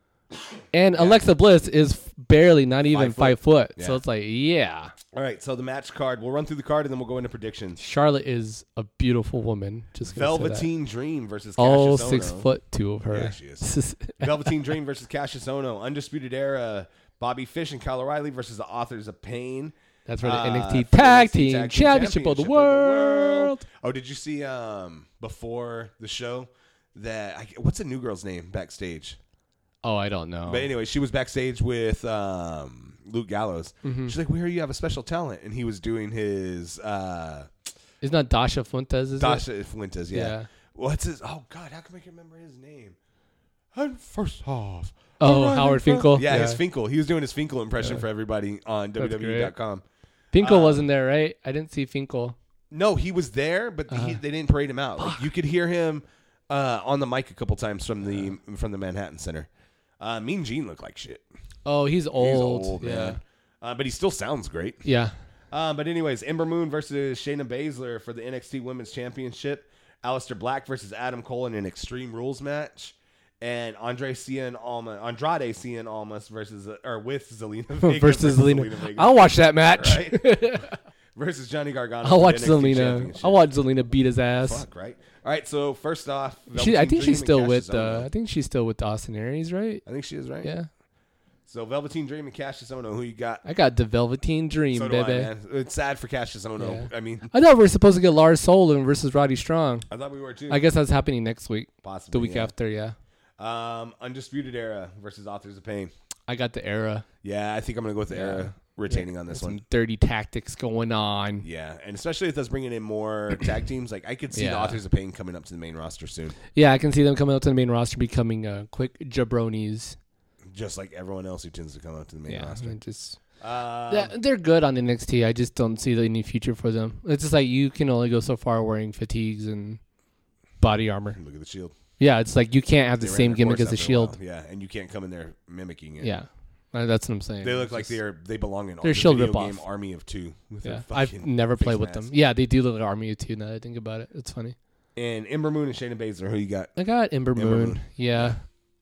And Alexa Bliss is barely not even 5 foot. Yeah. So it's like, yeah. All right, so the match card. We'll run through the card and then we'll go into predictions. Charlotte is a beautiful woman. Just Velveteen Dream versus Cassius Ohno. 6'2" of her. Yeah, she is. Velveteen Dream versus Cassius Ohno. Undisputed Era. Bobby Fish and Kyle O'Reilly versus the Authors of Pain. That's for the NXT Tag Team Championship of the World. Oh, did you see before the show that what's the new girl's name backstage? Oh, I don't know. But anyway, she was backstage with Luke Gallows. Mm-hmm. She's like, "We hear you have a special talent," and he was doing his. Isn't that Dasha Fuentes? Fuentes, yeah. What's his? Oh God, how come I can't remember his name? And first off, Howard Finkel. Yeah, his Finkel. He was doing his Finkel impression for everybody on WWE.com. Finkel wasn't there, right? I didn't see Finkel. No, he was there, but they didn't parade him out. Like, you could hear him on the mic a couple times from the Manhattan Center. Mean Gene looked like shit. Oh, he's old. Yeah. Man. But he still sounds great. Yeah. But anyways, Ember Moon versus Shayna Baszler for the NXT Women's Championship. Aleister Black versus Adam Cole in an Extreme Rules match. And Andrade Cien Almas versus with Zelina Vega versus Zelina Vega. I'll watch that match. Right? Versus Johnny Gargano. I'll watch Zelina. I'll watch Zelina beat his ass. Fuck, right? All right, so first off, I think she's still with Austin Aries, right? I think she is, right? Yeah. So Velveteen Dream and Cassius Ohno, who you got? I got the Velveteen Dream, so baby. Man. It's sad for Cassius Ohno. Yeah. I mean, I thought we were supposed to get Lars Sullivan versus Roddy Strong. I thought we were too. I guess that's happening next week. Possibly. The week after, yeah. Undisputed Era versus Authors of Pain. I got the Era. Yeah, I think I'm gonna go with the Era. retaining on this one. Some dirty tactics going on. Yeah, and especially with us bringing in more tag teams, like I could see the Authors of Pain coming up to the main roster soon. Yeah, I can see them coming up to the main roster, becoming quick jabronis. Just like everyone else who tends to come up to the main roster. They're good on NXT. I just don't see any future for them. It's just like you can only go so far wearing fatigues and body armor. Look at the Shield. Yeah, it's like you can't have the same gimmick as the Shield. Yeah, and you can't come in there mimicking it. Yeah, that's what I'm saying. They look like they belong in their Shield video game Army of Two. Yeah, I've never played with them. Yeah, they do look like Army of Two now that I think about it. It's funny. And Ember Moon and Shayna Baszler, who you got? I got Ember Moon. Yeah.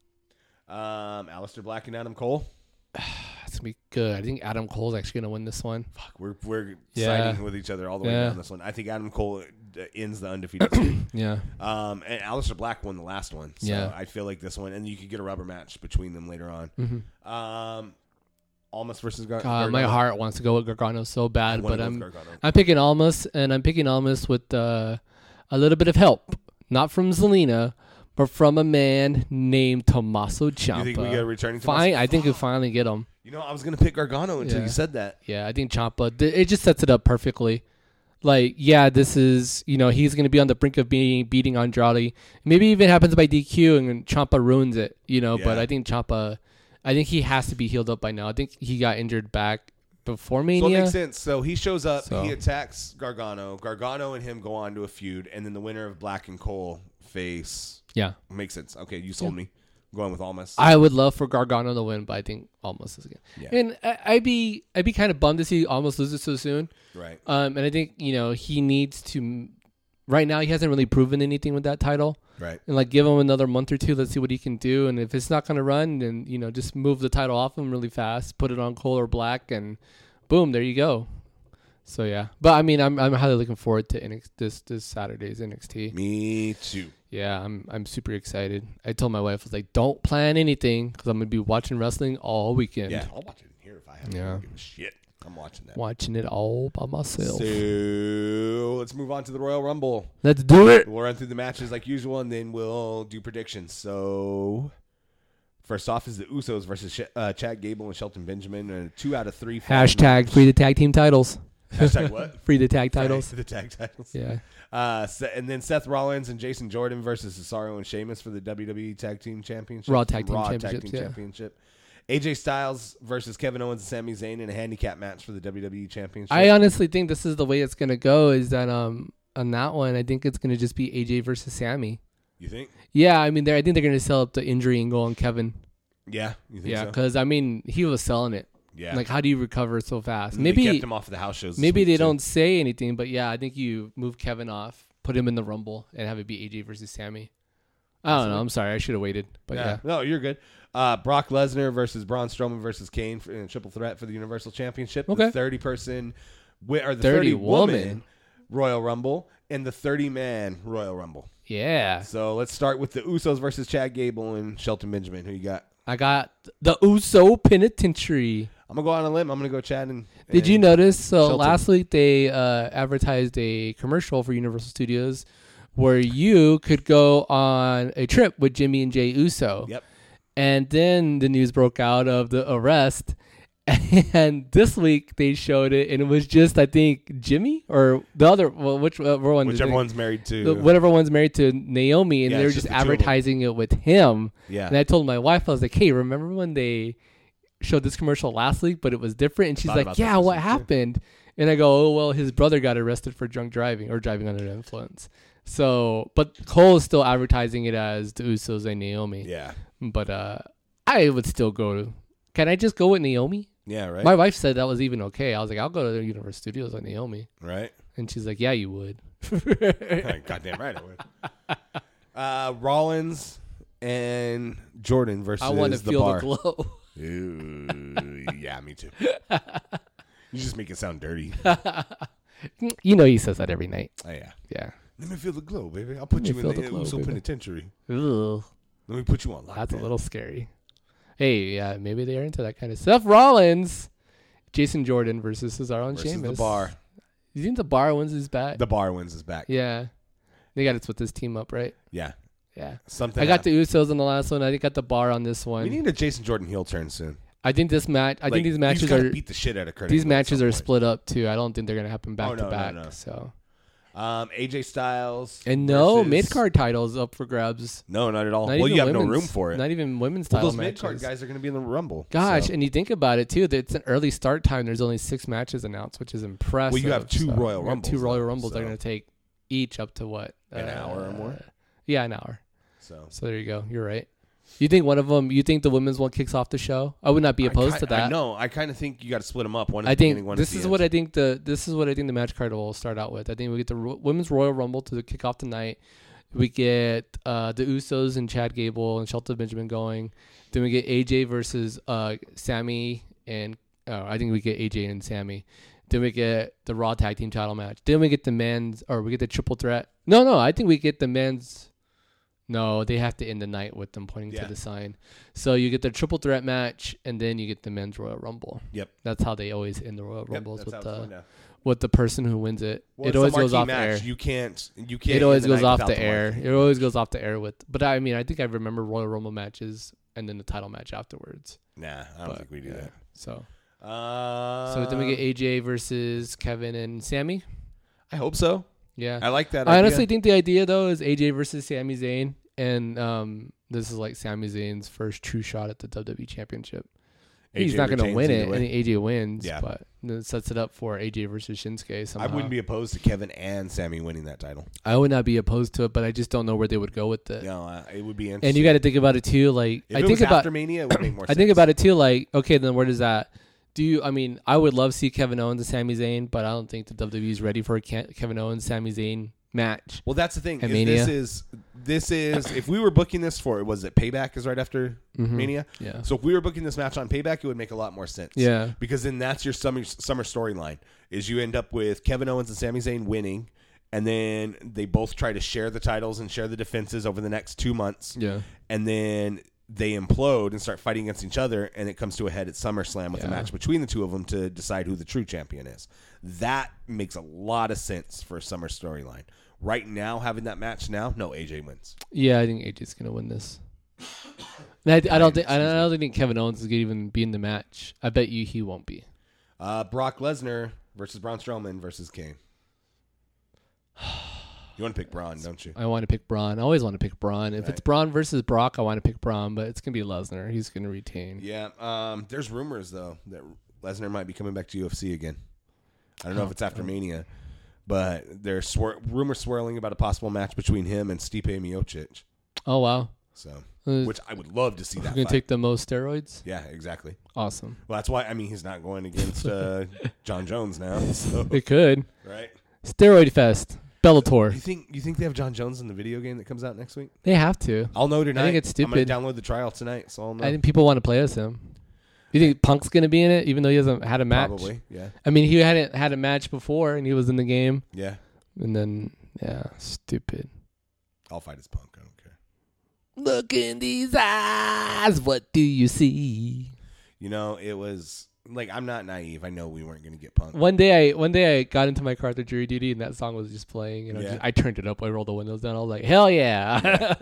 Aleister Black and Adam Cole. That's gonna be good. I think Adam Cole's actually gonna win this one. Fuck, we're siding with each other all the way down this one. I think Adam Cole ends the undefeated streak. Yeah. And Aleister Black won the last one, so I feel like this one, and you could get a rubber match between them later on. Mm-hmm. Almas versus Gargano. My heart wants to go with Gargano so bad, but I'm picking Almas, and I'm picking Almas with a little bit of help, not from Zelina, but from a man named Tommaso Ciampa. You think we get a returning Tommaso? I think we finally get him. You know, I was going to pick Gargano until you said that. Yeah, I think Ciampa, it just sets it up perfectly. Like, yeah, this is, he's going to be on the brink of beating Andrade. Maybe even happens by DQ and Ciampa ruins it, but I think Ciampa, he has to be healed up by now. I think he got injured back before Mania. So it makes sense. So he shows up, he attacks Gargano. Gargano and him go on to a feud, and then the winner of Black and Cole face. Yeah. Makes sense. Okay, you sold me. I'm going with Almas. I would love for Gargano to win, but I think Almas is again. Yeah. And I'd be kind of bummed to see Almas lose it so soon. Right. And I think, he needs to. Right now, he hasn't really proven anything with that title. Right. And give him another month or two. Let's see what he can do. And if it's not going to run, then just move the title off him really fast, put it on Cole or Black, and boom, there you go. So yeah, but I'm highly looking forward to this Saturday's NXT. Me too. Yeah, I'm super excited. I told my wife, I was like, don't plan anything because I'm gonna be watching wrestling all weekend. Yeah, I'll watch it here if I have to. I don't give a shit. I'm watching that. Watching it all by myself. So let's move on to the Royal Rumble. Let's do it. We'll run through the matches like usual, and then we'll do predictions. So first off is the Usos versus Chad Gable and Shelton Benjamin. 2 out of 3. Hashtag free the tag team titles. Hashtag what? Free the tag titles. The tag titles. Yeah. And then Seth Rollins and Jason Jordan versus Cesaro and Sheamus for the WWE Tag Team Championship. Raw Tag Team Championship. AJ Styles versus Kevin Owens and Sami Zayn in a handicap match for the WWE Championship. I honestly think this is the way it's going to go, is that on that one, I think it's going to just be AJ versus Sami. You think? Yeah, I think they're going to sell up the injury and go on Kevin. Yeah, you think so? Yeah, because, he was selling it. Yeah. Like, how do you recover so fast? And maybe they kept him off of the house shows. Maybe they don't say anything, but yeah, I think you move Kevin off, put him in the Rumble, and have it be AJ versus Sami. I don't know. I'm sorry. I should have waited. But yeah. No, you're good. Brock Lesnar versus Braun Strowman versus Kane in a triple threat for the Universal Championship. Okay. The 30-person or the 30-woman Royal Rumble and the 30-man Royal Rumble. Yeah. So let's start with the Usos versus Chad Gable and Shelton Benjamin. Who you got? I got the Uso Penitentiary. I'm going to go on a limb. I'm going to go Chad and Did you notice? So Shelton. Last week they advertised a commercial for Universal Studios where you could go on a trip with Jimmy and Jay Uso. Yep. And then the news broke out of the arrest. And this week they showed it, and it was just, I think, Jimmy or the other, well, whichever one's married to. Whatever one's married to Naomi, and they were just advertising it with him. Yeah. And I told my wife, I was like, hey, remember when they showed this commercial last week, but it was different? And she's like, yeah, what happened? And I go, oh, well, his brother got arrested for drunk driving or driving under the influence. So, but Cole is still advertising it as the Usos and Naomi. Yeah. But I would still go. Can I just go with Naomi? Yeah, right. My wife said that was even okay. I was like, I'll go to the Universal Studios with Naomi. Right. And she's like, yeah, you would. Goddamn right I would. Rollins and Jordan versus I want to feel the glow. Ooh, yeah, me too. You just make it sound dirty. He says that every night. Oh, yeah. Yeah. Let me feel the glow, baby. I'll put you in the Uso Penitentiary. Ugh. Let me put you on lockdown. That's a little scary. Hey, yeah, maybe they're into that kind of stuff. Rollins, Jason Jordan versus Cesaro and Sheamus. The Bar. You think the Bar wins his back? The Bar wins his back. Yeah. They got to split this team up, right? Yeah. Yeah. Something. I got the Usos on the last one. I got the Bar on this one. We need a Jason Jordan heel turn soon. I think this match. I think these matches are beat the shit out of Kurt These Angle matches are split up too. I don't think they're gonna happen back to back. No. So, AJ Styles and versus... mid card titles up for grabs. No, not at all. Well, you have no room for it. Not even women's title those matches. Those mid card guys are gonna be in the Rumble. Gosh, and you think about it too. That it's an early start time. There's only 6 matches announced, which is impressive. Well, you have 2 Royal Rumbles. 2 Royal Rumbles. They're gonna take each up to what? An hour or more. Yeah, an hour. So there you go. You're right. You think one of them? You think the women's one kicks off the show? I would not be opposed to that. No, I kind of think you got to split them up. One. This is what I think the match card will start out with. I think we get the women's Royal Rumble to kick off the night. We get the Usos and Chad Gable and Shelton Benjamin going. Then we get AJ versus Sammy and I think we get AJ and Sammy. Then we get the Raw Tag Team title match. Then we get we get the triple threat. No, I think we get the men's. No, they have to end the night with them pointing to the sign. So you get the triple threat match, and then you get the men's Royal Rumble. Yep. That's how they always end the Royal Rumbles with the person who wins it. Well, it always goes off the air. You can't. It always goes off the air. It always goes off the air with. But I mean, I think I remember Royal Rumble matches and then the title match afterwards. Nah, I don't think we do that. So then we get AJ versus Kevin and Sammy. I hope so. Yeah, I like that. I honestly think the idea though is AJ versus Sami Zayn, and this is like Sami Zayn's first true shot at the WWE Championship. He's not going to win it, and AJ wins, but it sets it up for AJ versus Shinsuke somehow. I wouldn't be opposed to Kevin and Sami winning that title. I would not be opposed to it, but I just don't know where they would go with it. No, it would be interesting. And you got to think about it too. Like if after Mania, it would make more sense. I think about it too. Like, okay, then where does that? I would love to see Kevin Owens and Sami Zayn, but I don't think the WWE is ready for a Kevin Owens Sami Zayn match. Well, that's the thing. This is if we were booking this for, was it Payback is right after Mania? Yeah. So if we were booking this match on Payback, it would make a lot more sense. Yeah. Because then that's your summer storyline is you end up with Kevin Owens and Sami Zayn winning, and then they both try to share the titles and share the defenses over the next 2 months. Yeah. And then they implode and start fighting against each other, and it comes to a head at SummerSlam with a match between the two of them to decide who the true champion is. That makes a lot of sense for a summer storyline. Right now, having that match now, no, AJ wins. Yeah, I think AJ's gonna win this. I don't think Kevin Owens is gonna even be in the match. I bet you he won't be. Brock Lesnar versus Braun Strowman versus Kane. You want to pick Braun, don't you? I want to pick Braun. I always want to pick Braun. If it's Braun versus Brock, I want to pick Braun, but it's going to be Lesnar. He's going to retain. Yeah. There's rumors, though, that Lesnar might be coming back to UFC again. I don't know if it's after Mania, but there's rumors swirling about a possible match between him and Stipe Miocic. Oh, wow. So, which I would love to see that. Going to take the most steroids? Yeah, exactly. Awesome. Well, that's why, he's not going against John Jones now. So. It could. Right? Steroid Fest. Bellator. You think they have John Jones in the video game that comes out next week? They have to. I'll know tonight. I think it's stupid. I'm going to download the trial tonight, so I'll know. I think people want to play as him. You think Punk's going to be in it, even though he hasn't had a match? Probably, yeah. I mean, he hadn't had a match before, and he was in the game. Yeah. And then, stupid. I'll fight as Punk. I don't care. Look in these eyes. What do you see? It was... I'm not naive. I know we weren't going to get Punk. One day I got into my car through jury duty, and that song was just playing. I turned it up. I rolled the windows down. I was like, hell yeah.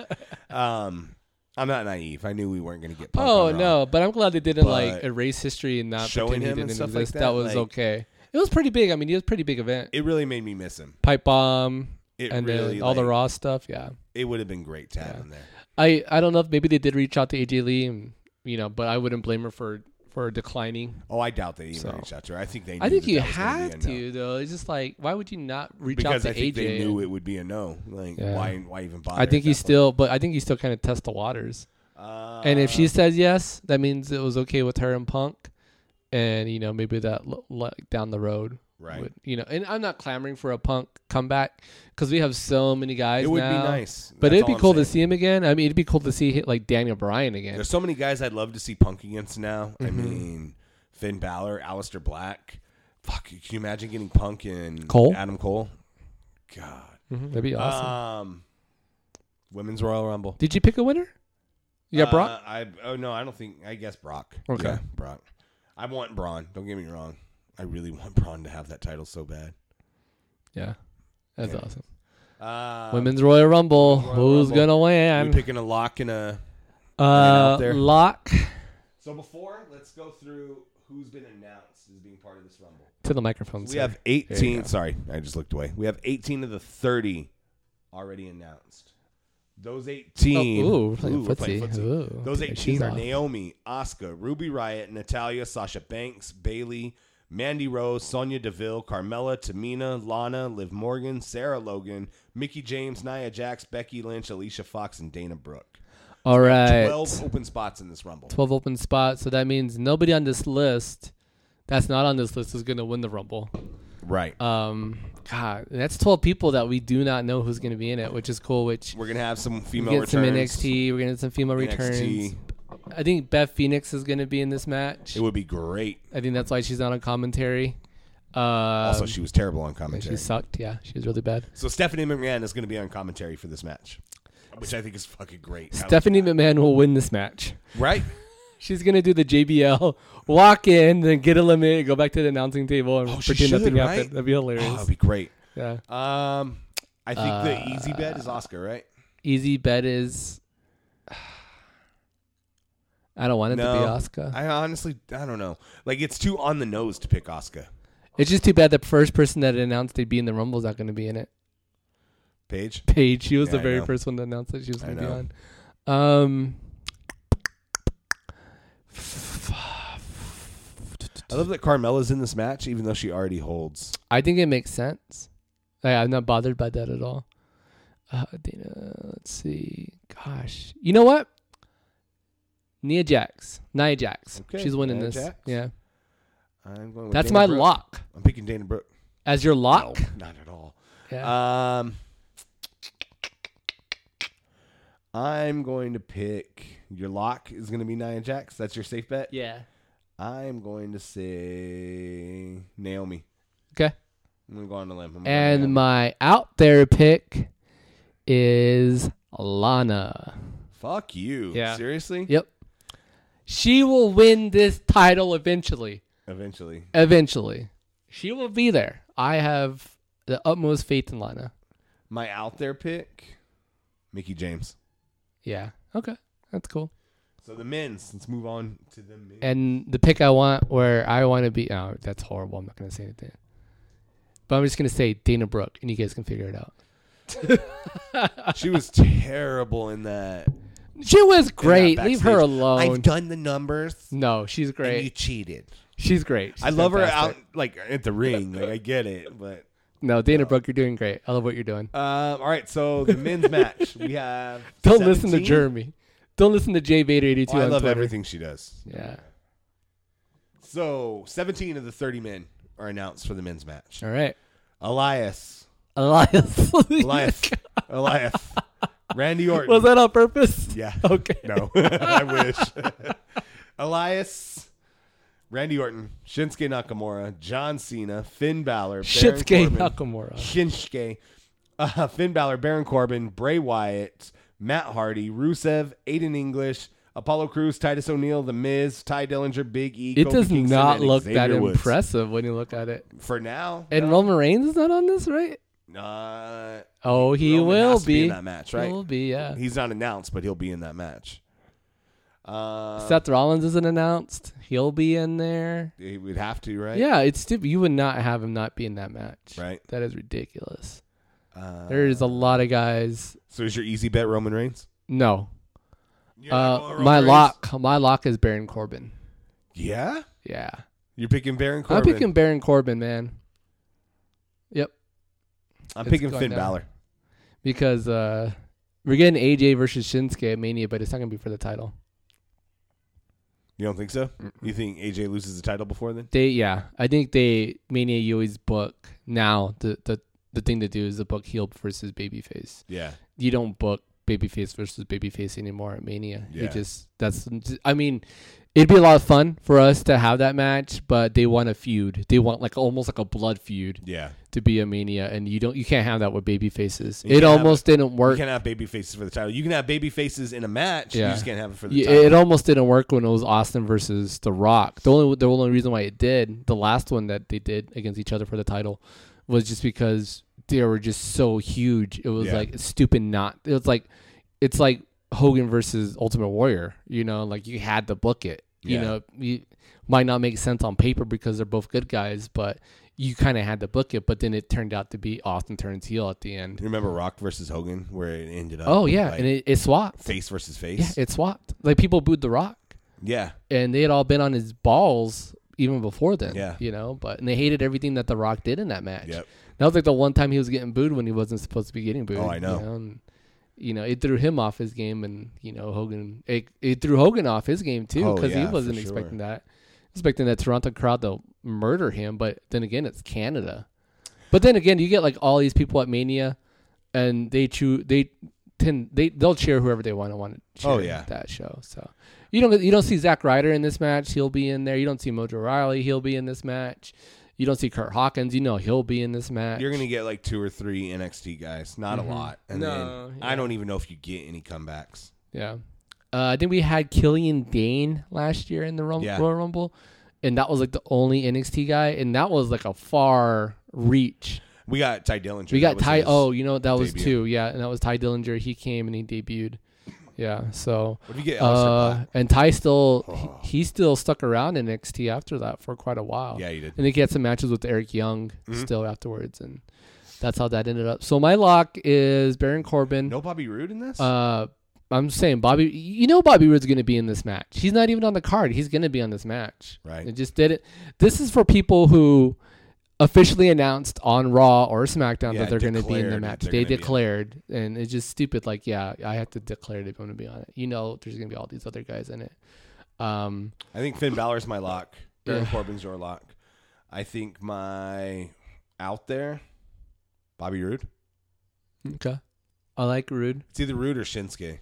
I'm not naive. I knew we weren't going to get Punk. Oh, no. But I'm glad they didn't erase history and not showing pretend him he didn't and stuff exist. like that. That was okay. It was pretty big. I mean, it was a pretty big event. It really made me miss him. Pipe bomb. And really, then all the Raw stuff. Yeah. It would have been great to have him there. I don't know if maybe they did reach out to AJ Lee, and, but I wouldn't blame her for declining. Oh, I doubt they even reached out to her. I think they knew I think you have to, though. It's just why would you not reach out to AJ? Because I think they knew it would be a no. Why even bother? I think he still kind of test the waters. And if she says yes, that means it was okay with her and Punk. And, maybe that down the road. Right. And I'm not clamoring for a Punk comeback because we have so many guys now. It would be nice. But it'd be cool to see him again. I mean, it'd be cool to see Daniel Bryan again. There's so many guys I'd love to see Punk against now. I mean, Finn Balor, Aleister Black. Fuck, can you imagine getting Punk and Adam Cole? God. That'd be awesome. Women's Royal Rumble. Did you pick a winner? You got Brock? I don't think. I guess Brock. Okay. Yeah, Brock. I want Braun. Don't get me wrong. I really want Braun to have that title so bad. Yeah. That's awesome. Women's Royal Rumble. Who's going to win? Are we picking a lock and a... lock. So before, let's go through who's been announced as being part of this Rumble. To the microphone. We have 18. Sorry, I just looked away. We have 18 of the 30 already announced. Those 18. We're playing footsie. Those 18 are Naomi, Asuka, Ruby Riott, Natalya, Sasha Banks, Bayley, Mandy Rose, Sonya Deville, Carmella, Tamina, Lana, Liv Morgan, Sarah Logan, Mickie James, Nia Jax, Becky Lynch, Alicia Fox, and Dana Brooke. All right. 12 open spots in this Rumble. 12 open spots. So that means nobody on this list that's not on this list is going to win the Rumble. Right. God, that's 12 people that we do not know who's going to be in it, which is cool. Which we're going to have some female returns. Some NXT. We're going to have some female returns. I think Beth Phoenix is going to be in this match. It would be great. I think that's why she's not on commentary. Also, she was terrible on commentary. She sucked. Yeah, she was really bad. So Stephanie McMahon is going to be on commentary for this match, which I think is fucking great. Stephanie McMahon will win this match. Right? She's going to do the JBL, walk in, then get eliminated, go back to the announcing table, and pretend nothing happened. That'd be hilarious. Oh, that'd be great. Yeah. I think the easy bet is Asuka, right? Easy bet is... I don't want it to be Asuka. I don't know. Like, it's too on the nose to pick Asuka. It's just too bad the first person that announced they'd be in the Rumble is not going to be in it. Paige? She was the very first one to announce that she was going to be on. I love that Carmella's in this match, even though she already holds. I think it makes sense. I'm not bothered by that at all. Dana, let's see. Gosh. You know what? Nia Jax. Okay, she's winning this. Jax. Yeah. I'm going with That's Dana my Brooke. lock. I'm picking Dana Brooke. As your lock? No, not at all. Yeah. I'm going to pick... Your lock is going to be Nia Jax. That's your safe bet? Yeah. I'm going to say Naomi. Okay. I'm going to go on a limb. And my out there pick is Lana. Fuck you. Yeah. Seriously? Yep. She will win this title eventually. Eventually. She will be there. I have the utmost faith in Lana. My out there pick, Mickie James. Yeah. Okay. That's cool. So the men's. Let's move on to the men's. And the pick I want, where I want to be... Oh, that's horrible. I'm not going to say anything. But I'm just going to say Dana Brooke, and you guys can figure it out. She was terrible in that. She was great. Leave her alone. I've done the numbers. No, she's great. And you cheated. She's great. She's I love her out like at the ring. Like I get it, but no, Dana Brooke, you're doing great. I love what you're doing. All right, so the men's match we have. Don't 17? listen to Jeremy. Don't listen to J Vader 82. I love Twitter. everything she does. Yeah. So 17 of the 30 men are announced for the men's match. All right. Elias. Randy Orton. Was that on purpose? Yeah. Okay. No, I wish. Elias, Randy Orton, Shinsuke Nakamura, John Cena, Finn Balor, Shinsuke Nakamura. Finn Balor, Baron Corbin, Bray Wyatt, Matt Hardy, Rusev, Aiden English, Apollo Crews, Titus O'Neil, The Miz, Ty Dillinger, Big E. It Kofi does Kingston, not look Xavier that Woods. impressive when you look at it. For now. And Roman Reigns is not on this, right? He Roman will be in that match, right? He will be, yeah. He's not announced, but he'll be in that match. Seth Rollins isn't announced. He'll be in there. He would have to, right? Yeah, it's stupid. You would not have him not be in that match. Right. That is ridiculous. There's a lot of guys. So is your easy bet Roman Reigns? No. My lock is Baron Corbin. Yeah? Yeah. You're picking Baron Corbin? I'm picking Baron Corbin, man. Yep. I'm picking Finn Balor. Because we're getting AJ versus Shinsuke at Mania, but it's not going to be for the title. You don't think so? You think AJ loses the title before then? I think Mania you always book now. The thing to do is the book heel versus babyface. Yeah. You don't book babyface versus babyface anymore at Mania. Yeah. It'd be a lot of fun for us to have that match, but they want a feud. They want almost like a blood feud. Yeah. To be a Mania, and you can't have that with babyfaces. It almost didn't work. You can't have babyfaces for the title. You can have babyfaces in a match. Yeah. You just can't have it for the title. It almost didn't work when it was Austin versus The Rock. The only reason why it did, the last one that they did against each other for the title, was just because they were just so huge. It was stupid. It's like Hogan versus Ultimate Warrior. You had to book it. You know, you might not make sense on paper because they're both good guys, but you kind of had to book it. But then it turned out to be Austin turns heel at the end. You remember Rock versus Hogan where it ended up? Oh, yeah. Like, and it swapped. Face versus face. Yeah, it swapped. Like, people booed The Rock. Yeah. And they had all been on his balls even before then. Yeah. You know, and they hated everything that The Rock did in that match. Yep. That was like the one time he was getting booed when he wasn't supposed to be getting booed. Oh, I know. You know? And, you know, it threw him off his game, and, you know, Hogan, it threw Hogan off his game too, because he wasn't expecting that. Expecting that Toronto crowd to murder him, but then again, it's Canada. But then again, you get like all these people at Mania, and they'll cheer whoever they want to cheer at that show. So you don't see Zack Ryder in this match, he'll be in there. You don't see Mojo Rawley, he'll be in this match. You don't see Kurt Hawkins, you know he'll be in this match. You're gonna get like 2 or 3 NXT guys, not a lot. And then I don't even know if you get any comebacks. Yeah. I think we had Killian Dane last year in the Royal Rumble, and that was like the only NXT guy, and that was like a far reach. We got Ty Dillinger. We got Ty. Oh, you know that was 2. Yeah, and that was Ty Dillinger. He came and he debuted. Yeah. So. What did you get? And Ty still he still stuck around in NXT after that for quite a while. Yeah, he did. And he had some matches with Eric Young still afterwards, and that's how that ended up. So my lock is Baron Corbin. No Bobby Roode in this. I'm saying Bobby. You know Bobby Roode's going to be in this match. He's not even on the card. He's going to be on this match. Right. It just did it. This is for people who officially announced on Raw or SmackDown that they're going to be in the match. They declared, and it's just stupid. Like, yeah, I have to declare if I'm going to be on it. You know, there's going to be all these other guys in it. I think Finn Balor's my lock. Baron Corbin's your lock. I think my out there, Bobby Roode. Okay. I like Roode. It's either Roode or Shinsuke.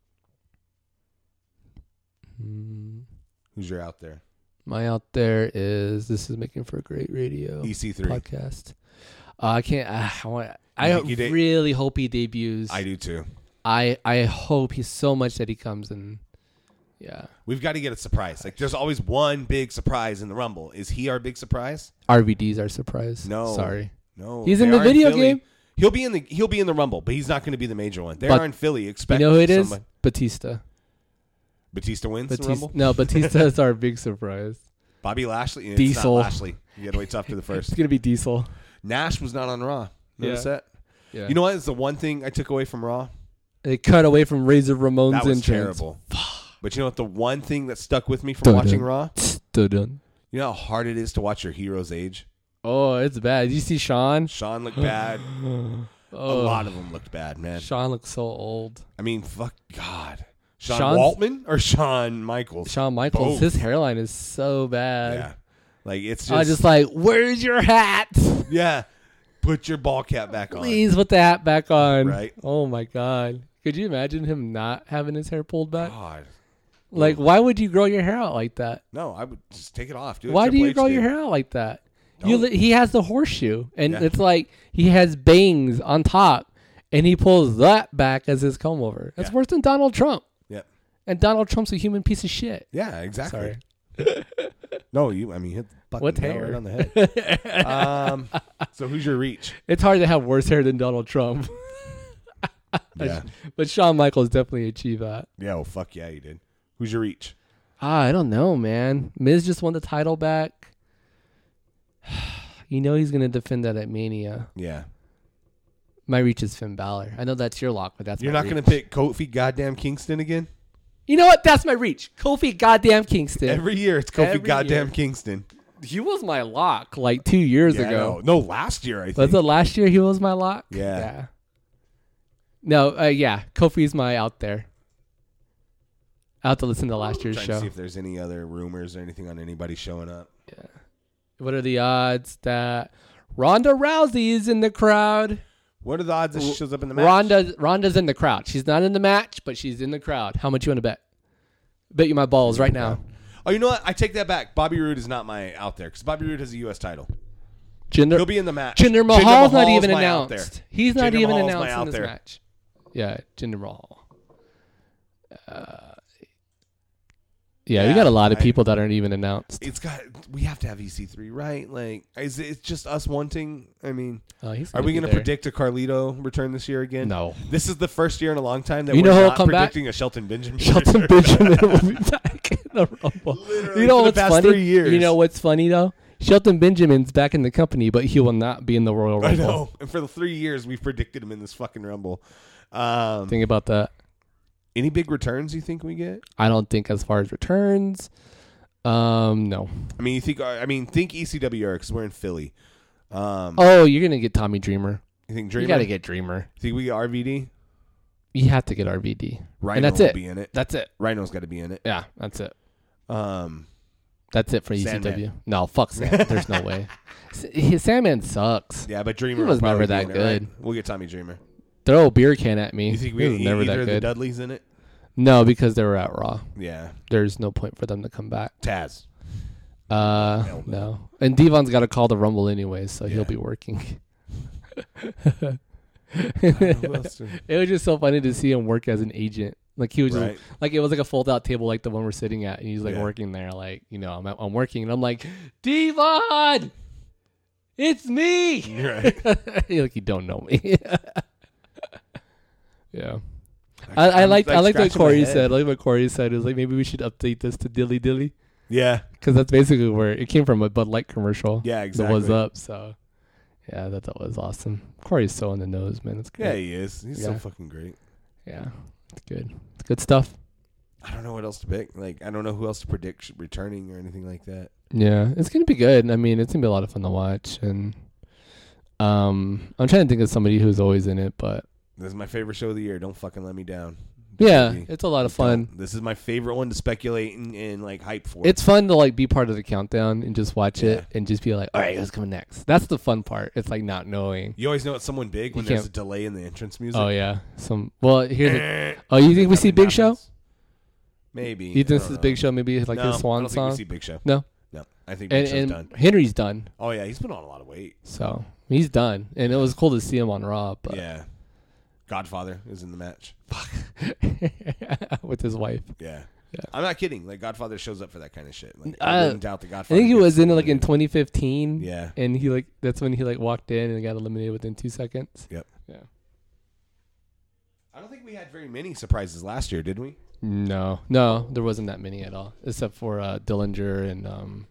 Who's your out there? My out there is, this is making for a great radio EC3 podcast. I can't. I really hope he debuts. I do too. I hope he's so much that he comes and we've got to get a surprise. Like there's always one big surprise in the Rumble. Is he our big surprise? RVD's our surprise. No, sorry. No, he's in the video game. He'll be in the Rumble, but he's not going to be the major one. They are in Philly. Expect you know who it is? Batista. Batista wins the Rumble? No, Batista is our big surprise. Bobby Lashley? Diesel. It's not Lashley. You got to wait till after the first. It's going to be Diesel. Nash was not on Raw. Notice that? Yeah. You know what is the one thing I took away from Raw? They cut away from Razor Ramon's entrance. That was terrible. But you know what? The one thing that stuck with me from watching Raw? You know how hard it is to watch your heroes age? Oh, it's bad. Did you see Shawn? Shawn looked bad. A lot of them looked bad, man. Shawn looks so old. I mean, fuck God. Shawn Waltman or Shawn Michaels? Shawn Michaels. Both. His hairline is so bad. Yeah. Like, it's just... I was just like, where's your hat? Yeah. Put your ball cap back on. Please put the hat back on. Right. Oh, my God. Could you imagine him not having his hair pulled back? God. Like, why would you grow your hair out like that? No, I would just take it off. Why do you grow your hair out like that? He has the horseshoe, and it's like he has bangs on top, and he pulls that back as his comb over. That's worse than Donald Trump. Yep. And Donald Trump's a human piece of shit. Yeah, exactly. Sorry. No, you hit the what hair right on the head. So who's your reach? It's hard to have worse hair than Donald Trump. Yeah. But Shawn Michaels definitely achieved that. Yeah, well, fuck yeah, he did. Who's your reach? I don't know, man. Miz just won the title back. You know he's going to defend that at Mania. Yeah. My reach is Finn Balor. I know that's your lock, but that's You're my not going to pick Kofi goddamn Kingston again? You know what? That's my reach. Kofi goddamn Kingston. Every year it's Kofi goddamn Kingston. He was my lock like 2 years ago. No, last year I think. Was it last year he was my lock? Yeah. No, Kofi's my out there. I'll have to listen to last year's show. To see if there's any other rumors or anything on anybody showing up. Yeah. What are the odds that Ronda Rousey is in the crowd? What are the odds that she shows up in the match? Ronda's in the crowd. She's not in the match, but she's in the crowd. How much you want to bet? Bet you my balls right now. Oh, you know what? I take that back. Bobby Roode is not my out there because Bobby Roode has a U.S. title. He'll be in the match. Jinder Mahal's not even announced. He's not even announced in this match. Yeah, Jinder Mahal. Yeah, we got a lot of people that aren't even announced. We have to have EC3, right? Like, is it just us wanting? I mean, are we going to predict a Carlito return this year again? No. This is the first year in a long time that we're not predicting a Shelton Benjamin. Shelton Benjamin will be back. the Rumble. Literally, you know what's funny? 3 years. You know what's funny though? Shelton Benjamin's back in the company, but he will not be in the Royal Rumble. I know. And for the 3 years, we've predicted him in this fucking Rumble. Think about that. Any big returns you think we get? I don't think as far as returns. No. I mean, think ECWR because we're in Philly. You're gonna get Tommy Dreamer. You think Dreamer? You gotta get Dreamer. Think we get RVD? You have to get RVD. Rhino and that's will it. be in it. That's it. Rhino's got to be in it. Yeah, that's it. That's it for ECW. Sandman. No, fuck Sandman. There's no way. Sandman sucks. Yeah, but Dreamer was never that good. Right? We'll get Tommy Dreamer. Throw a beer can at me. You think we never either that of good. the Dudleys in it? No, because they were at Raw. Yeah. There's no point for them to come back. Taz. No. And Devon's got to call the Rumble anyway, so he'll be working. It was just so funny to see him work as an agent. Like he was just like it was like a fold out table like the one we're sitting at, and he's like working there, like I'm working, and I'm like, Devon, it's me. Right. Like you don't know me. Yeah. I like what Corey said. I like what Corey said. It was like maybe we should update this to Dilly Dilly. Yeah, because that's basically where it came from, a Bud Light commercial. Yeah, exactly. That was up. So yeah, that was awesome. Corey's so on the nose, man. It's great. Yeah, he is. He's so fucking great. Yeah, it's good. It's good stuff. I don't know what else to pick. Like, I don't know who else to predict returning or anything like that. Yeah, it's gonna be good. I mean, it's gonna be a lot of fun to watch, and I'm trying to think of somebody who's always in it, but this is my favorite show of the year. Don't fucking let me down. Yeah, it's a lot of fun. This is my favorite one to speculate and like hype for. It's fun to like be part of the countdown and just watch it and just be like, all right, what's coming next? That's the fun part. It's like not knowing. You always know it's someone big when there's a delay in the entrance music. Oh yeah, you think we see Big Show? Maybe. You think this is Big Show? Maybe like his swan I don't song. Think we see Big Show. No. I think Big Show's done. Henry's done. Oh yeah, he's put on a lot of weight. So he's done, and it was cool to see him on Raw. But yeah. Godfather is in the match. Fuck. With his wife. Yeah. I'm not kidding. Like, Godfather shows up for that kind of shit. Like, I wouldn't doubt the Godfather. I think he was in it like in 2015. Yeah. And he like that's when he like walked in and got eliminated within 2 seconds. Yep. Yeah. I don't think we had very many surprises last year, did we? No, there wasn't that many at all, except for Dillinger and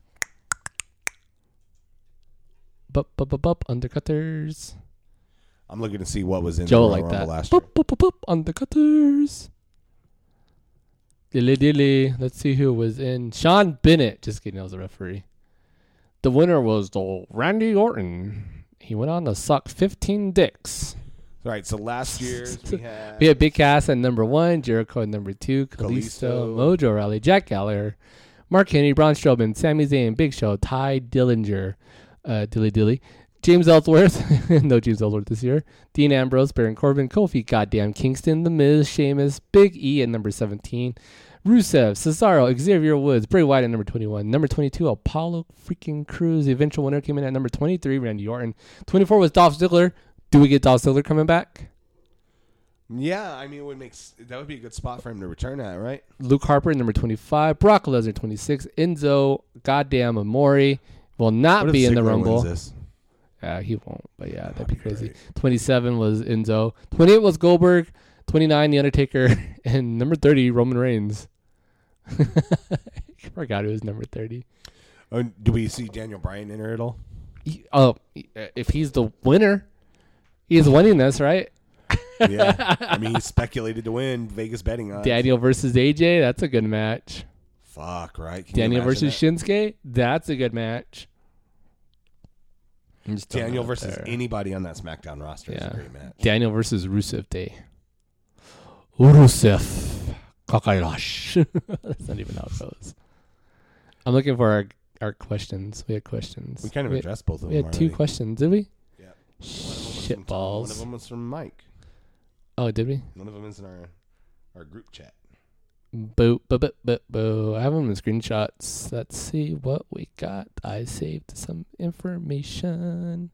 Undercutters. I'm looking to see what was in Joe the like Rumble that. last year. Undercutters. Dilly. Let's see who was in. Sean Bennett. Just kidding, that was a referee. The winner was the Randy Orton. He went on to suck 15 dicks. All right, so last year we had Big Cass at number 1, Jericho at number 2, Kalisto, Mojo Rawley, Jack Gallagher, Mark Henry, Braun Strowman, Sami Zayn, Big Show, Ty Dillinger, Dilly, James Ellsworth, no James Ellsworth this year, Dean Ambrose, Baron Corbin, Kofi, Goddamn Kingston, The Miz, Sheamus, Big E at number 17, Rusev, Cesaro, Xavier Woods, Bray Wyatt at number 21, number 22, Apollo freaking Crews. The eventual winner came in at number 23, Randy Orton. 24 was Dolph Ziggler. Do we get Dolph Ziggler coming back? Yeah, I mean, that would be a good spot for him to return at, right? Luke Harper at number 25, Brock Lesnar 26, Enzo Goddamn Amore will not be in the Rumble. He won't, but yeah, that'd be crazy. Great. 27 was Enzo, 28 was Goldberg, 29 The Undertaker, and number 30 Roman Reigns. I forgot it was number 30. Do we see Daniel Bryan enter at all? If he's the winner, he's winning this, right? Yeah. I mean, he's speculated to win. Vegas betting odds. Daniel versus AJ, that's a good match. Fuck, right? Daniel versus Shinsuke, that's a good match. Daniel versus anybody on that SmackDown roster is a great match. Daniel versus Rusev Day. Rusev Kakairash. That's not even how it goes. I'm looking for our questions. We had questions. We kind of addressed both of them. We had already. 2 questions, did we? Yeah. Shitballs. One of them was from Mike. Oh, did we? One of them is in our group chat. Boo. I have them in screenshots. Let's see what we got. I saved some information.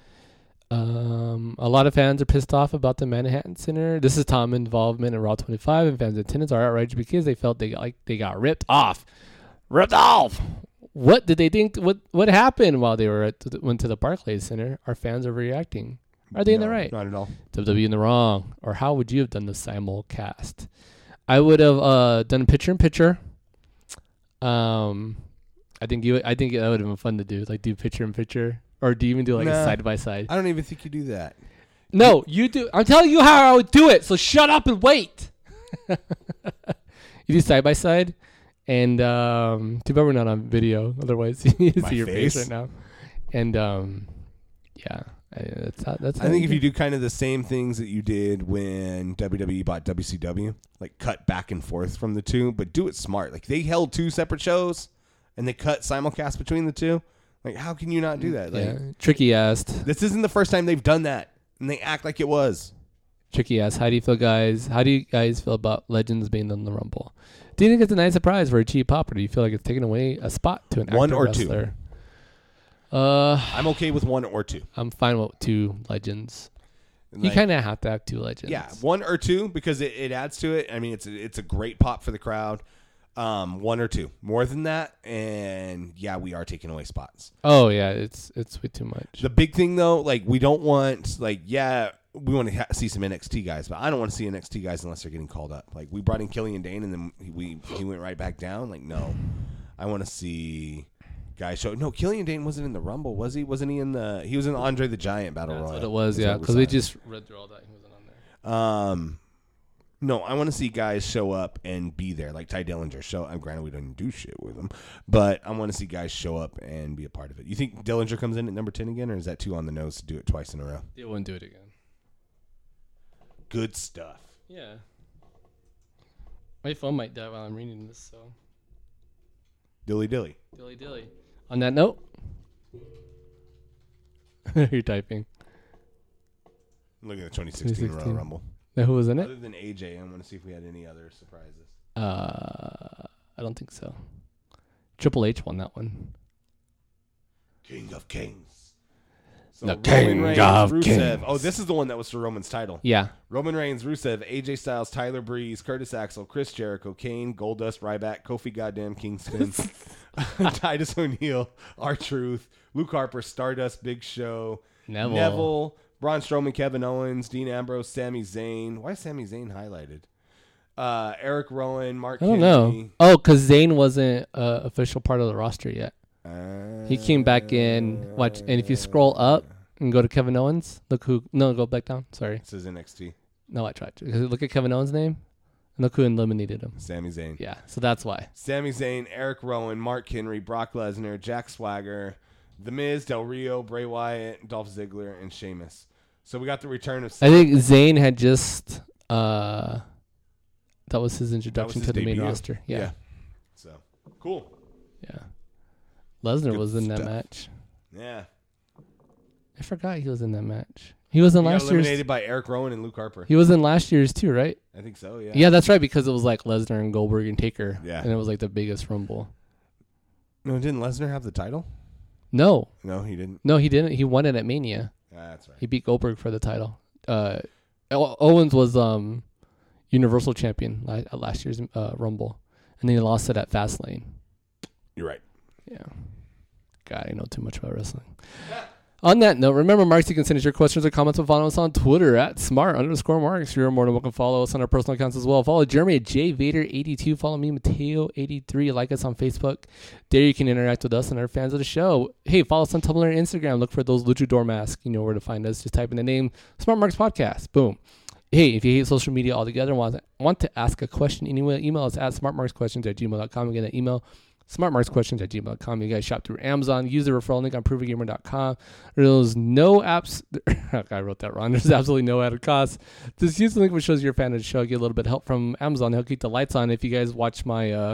A lot of fans are pissed off about the Manhattan Center. This is Tom involvement in Raw 25, and fans' attendance are outraged because they felt they got ripped off. Ripped off. What did they think? What happened while they went to the Barclays Center? Our fans are reacting. Are they in the right? Not at all. WWE in the wrong. Or how would you have done the simulcast? I would have done picture-in-picture I think that would have been fun to do, like do picture in picture, or do you even do like side by side? I don't even think you do that. No, you do. I'm telling you how I would do it. So shut up and wait. You do side by side, and too bad we're not on video. Otherwise, you see your face right now. And yeah, that's. I think if you do kind of the same things that you did when WWE bought WCW, like cut back and forth from the two, but do it smart. Like they held 2 separate shows, and they cut simulcast between the two. Like, how can you not do that? Like, Tricky asked. This isn't the first time they've done that, and they act like it was. Tricky asked, how do you guys feel about Legends being in the Rumble? Do you think it's a nice surprise for a cheap pop, or do you feel like it's taking away a spot to an active one or wrestler? 2. I'm okay with 1 or 2. I'm fine with 2 Legends. Like, you kind of have to have 2 Legends. Yeah, 1 or 2 because it adds to it. I mean, it's a great pop for the crowd. 1 or 2. More than that, and yeah, we are taking away spots. Oh yeah, it's way too much. The big thing though, like we don't want we want to see some NXT guys, but I don't want to see NXT guys unless they're getting called up. Like we brought in Killian Dane, and then he went right back down. Like no, I want to see guys show. No, Killian Dane wasn't in the Rumble, was he? Wasn't he in the? He was in the Andre the Giant Battle Royal. That's what it was, yeah. Because we just read through all that. He wasn't on there. No, I want to see guys show up and be there, like Ty Dillinger. Granted, we don't do shit with him, but I want to see guys show up and be a part of it. You think Dillinger comes in at number 10 again, or is that too on the nose to do it twice in a row? They wouldn't do it again. Good stuff. Yeah. My phone might die while I'm reading this, so. Dilly dilly. Dilly dilly. On that note, you're typing. I'm looking at the 2016 Royal Rumble. Now, who was in it? Other than AJ, I want to see if we had any other surprises. I don't think so. Triple H won that one. King of Kings. So the King of Rusev. Kings. Oh, this is the one that was for Roman's title. Yeah. Roman Reigns, Rusev, AJ Styles, Tyler Breeze, Curtis Axel, Chris Jericho, Kane, Goldust, Ryback, Kofi Goddamn Kingston, Titus O'Neil, R-Truth, Luke Harper, Stardust, Big Show, Neville, Braun Strowman, Kevin Owens, Dean Ambrose, Sami Zayn. Why is Sami Zayn highlighted? Eric Rowan, Mark Henry. I don't know. Oh, because Zayn wasn't an official part of the roster yet. He came back in. And if you scroll up and go to Kevin Owens, go back down. Sorry. It says NXT. No, I tried to. Look at Kevin Owens' name, and look who eliminated him. Sami Zayn. Yeah, so that's why. Sami Zayn, Eric Rowan, Mark Henry, Brock Lesnar, Jack Swagger, The Miz, Del Rio, Bray Wyatt, Dolph Ziggler, and Sheamus. So we got the return of... I think Zayn had just... that was his introduction to the main roster. Yeah. So, cool. Yeah. Lesnar was in that match. Yeah. I forgot he was in that match. He was in last year's... eliminated by Eric Rowan and Luke Harper. He was in last year's too, right? I think so, yeah. Yeah, that's right, because it was like Lesnar and Goldberg and Taker. Yeah. And it was like the biggest Rumble. No, didn't Lesnar have the title? No. No, he didn't. No, he didn't. He won it at Mania. That's right. He beat Goldberg for the title. Owens was Universal Champion at last year's Rumble, and then he lost it at Fastlane. You're right. Yeah. God, I know too much about wrestling. On that note, remember, Marks, you can send us your questions or comments and follow us on Twitter at @smart_Marks. You're more than welcome to follow us on our personal accounts as well. Follow Jeremy at JVader82. Follow me, Mateo83. Like us on Facebook. There you can interact with us and our fans of the show. Hey, follow us on Tumblr and Instagram. Look for those luchador masks. You know where to find us. Just type in the name Smart Marks Podcast. Boom. Hey, if you hate social media altogether and want to ask a question anyway, email us at smartmarksquestions@gmail.com. Again, that email, smartmarksquestions@gmail.com. You guys shop through Amazon. Use the referral link on provengamer.com. There's no apps. I wrote that wrong. There's absolutely no added cost. Just use the link which shows you're a fan of the show. Get a little bit of help from Amazon. They'll keep the lights on. If you guys watch my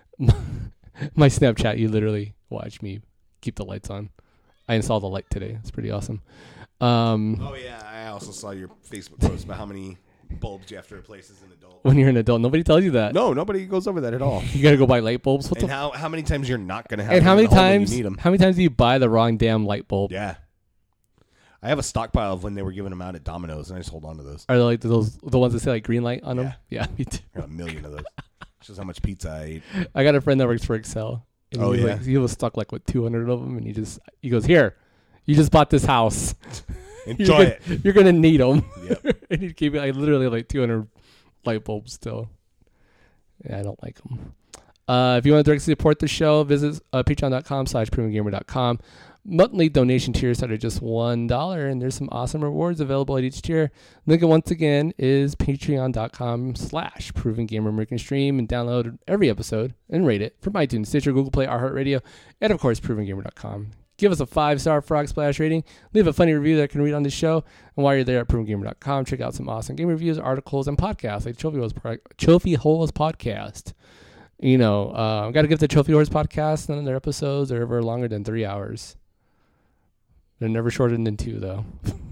my Snapchat, you literally watch me keep the lights on. I installed a light today. It's pretty awesome. Oh, yeah. I also saw your Facebook post about how many bulbs you have to replace as an adult. When you're an adult, nobody tells you that. No, nobody goes over that at all. You got to go buy light bulbs. And how many times you're not going to have and how many times you need them? How many times do you buy the wrong damn light bulb? Yeah. I have a stockpile of when they were giving them out at Domino's, and I just hold on to those. Are they like those the ones that say like green light on them? Yeah, me too. I got 1 million of those. Shows how much pizza I ate. I got a friend that works for Excel. And he was stuck like with 200 of them, and he goes, "Here, you just bought this house. Enjoy it. You're gonna need them." Yep. And he gave me literally like 200 light bulbs still. Yeah, I don't like them. If you want to directly support the show, visit patreon.com/provengamer.com. Monthly donation tiers start at just $1, and there's some awesome rewards available at each tier. Link once again is patreon.com/provengamer, where you can stream and download every episode and rate it from iTunes, Stitcher, Google Play, iHeartRadio, and of course provengamer.com. Give us a 5-star Frog Splash rating. Leave a funny review that I can read on the show. And while you're there at provengamer.com, check out some awesome game reviews, articles, and podcasts like Trophy Holes Podcast. You know, I've got to give the Trophy Horse Podcast. None of their episodes are ever longer than 3 hours. They're never shorter than 2, though.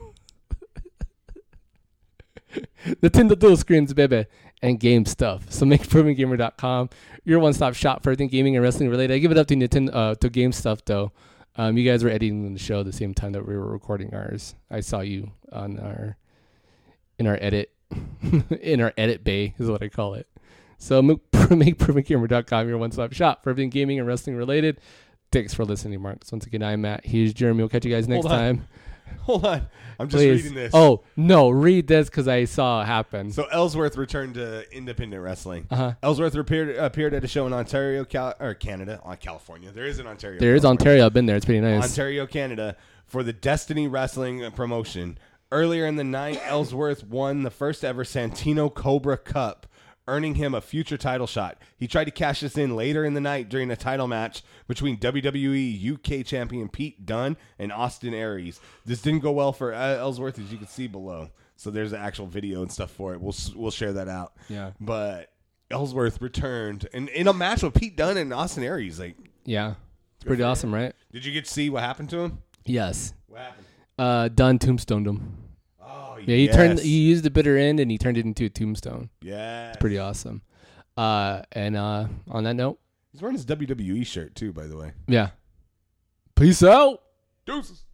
Nintendo dual screens, baby, and game stuff. So make provengamer.com your one-stop shop for everything gaming and wrestling related. I give it up to Nintendo to game stuff, though. You guys were editing the show at the same time that we were recording ours. I saw you on in our edit bay is what I call it. So make provengamer.com your one-stop shop for everything gaming and wrestling related. Thanks for listening, Mark. So once again, I'm Matt. Here's Jeremy. We'll catch you guys next time. Hold on. I'm just reading this. Oh, no. Read this because I saw it happen. So Ellsworth returned to independent wrestling. Ellsworth appeared at a show in Ontario, Canada. California. There is an Ontario. There is Ontario. I've been there. It's pretty nice. Ontario, Canada, for the Destiny Wrestling promotion. Earlier in the night, Ellsworth won the first ever Santino Cobra Cup, earning him a future title shot. He tried to cash this in later in the night during a title match between WWE UK champion Pete Dunne and Austin Aries. This didn't go well for Ellsworth, as you can see below. So there's an actual video and stuff for it. We'll share that out. Yeah. But Ellsworth returned in a match with Pete Dunne and Austin Aries. Yeah. It's pretty awesome, right? Did you get to see what happened to him? Yes. What happened? Dunne tombstoned him. Yeah, he used the bitter end and he turned it into a tombstone. Yeah, it's pretty awesome. And on that note, he's wearing his WWE shirt too, by the way. Yeah. Peace out. Deuces.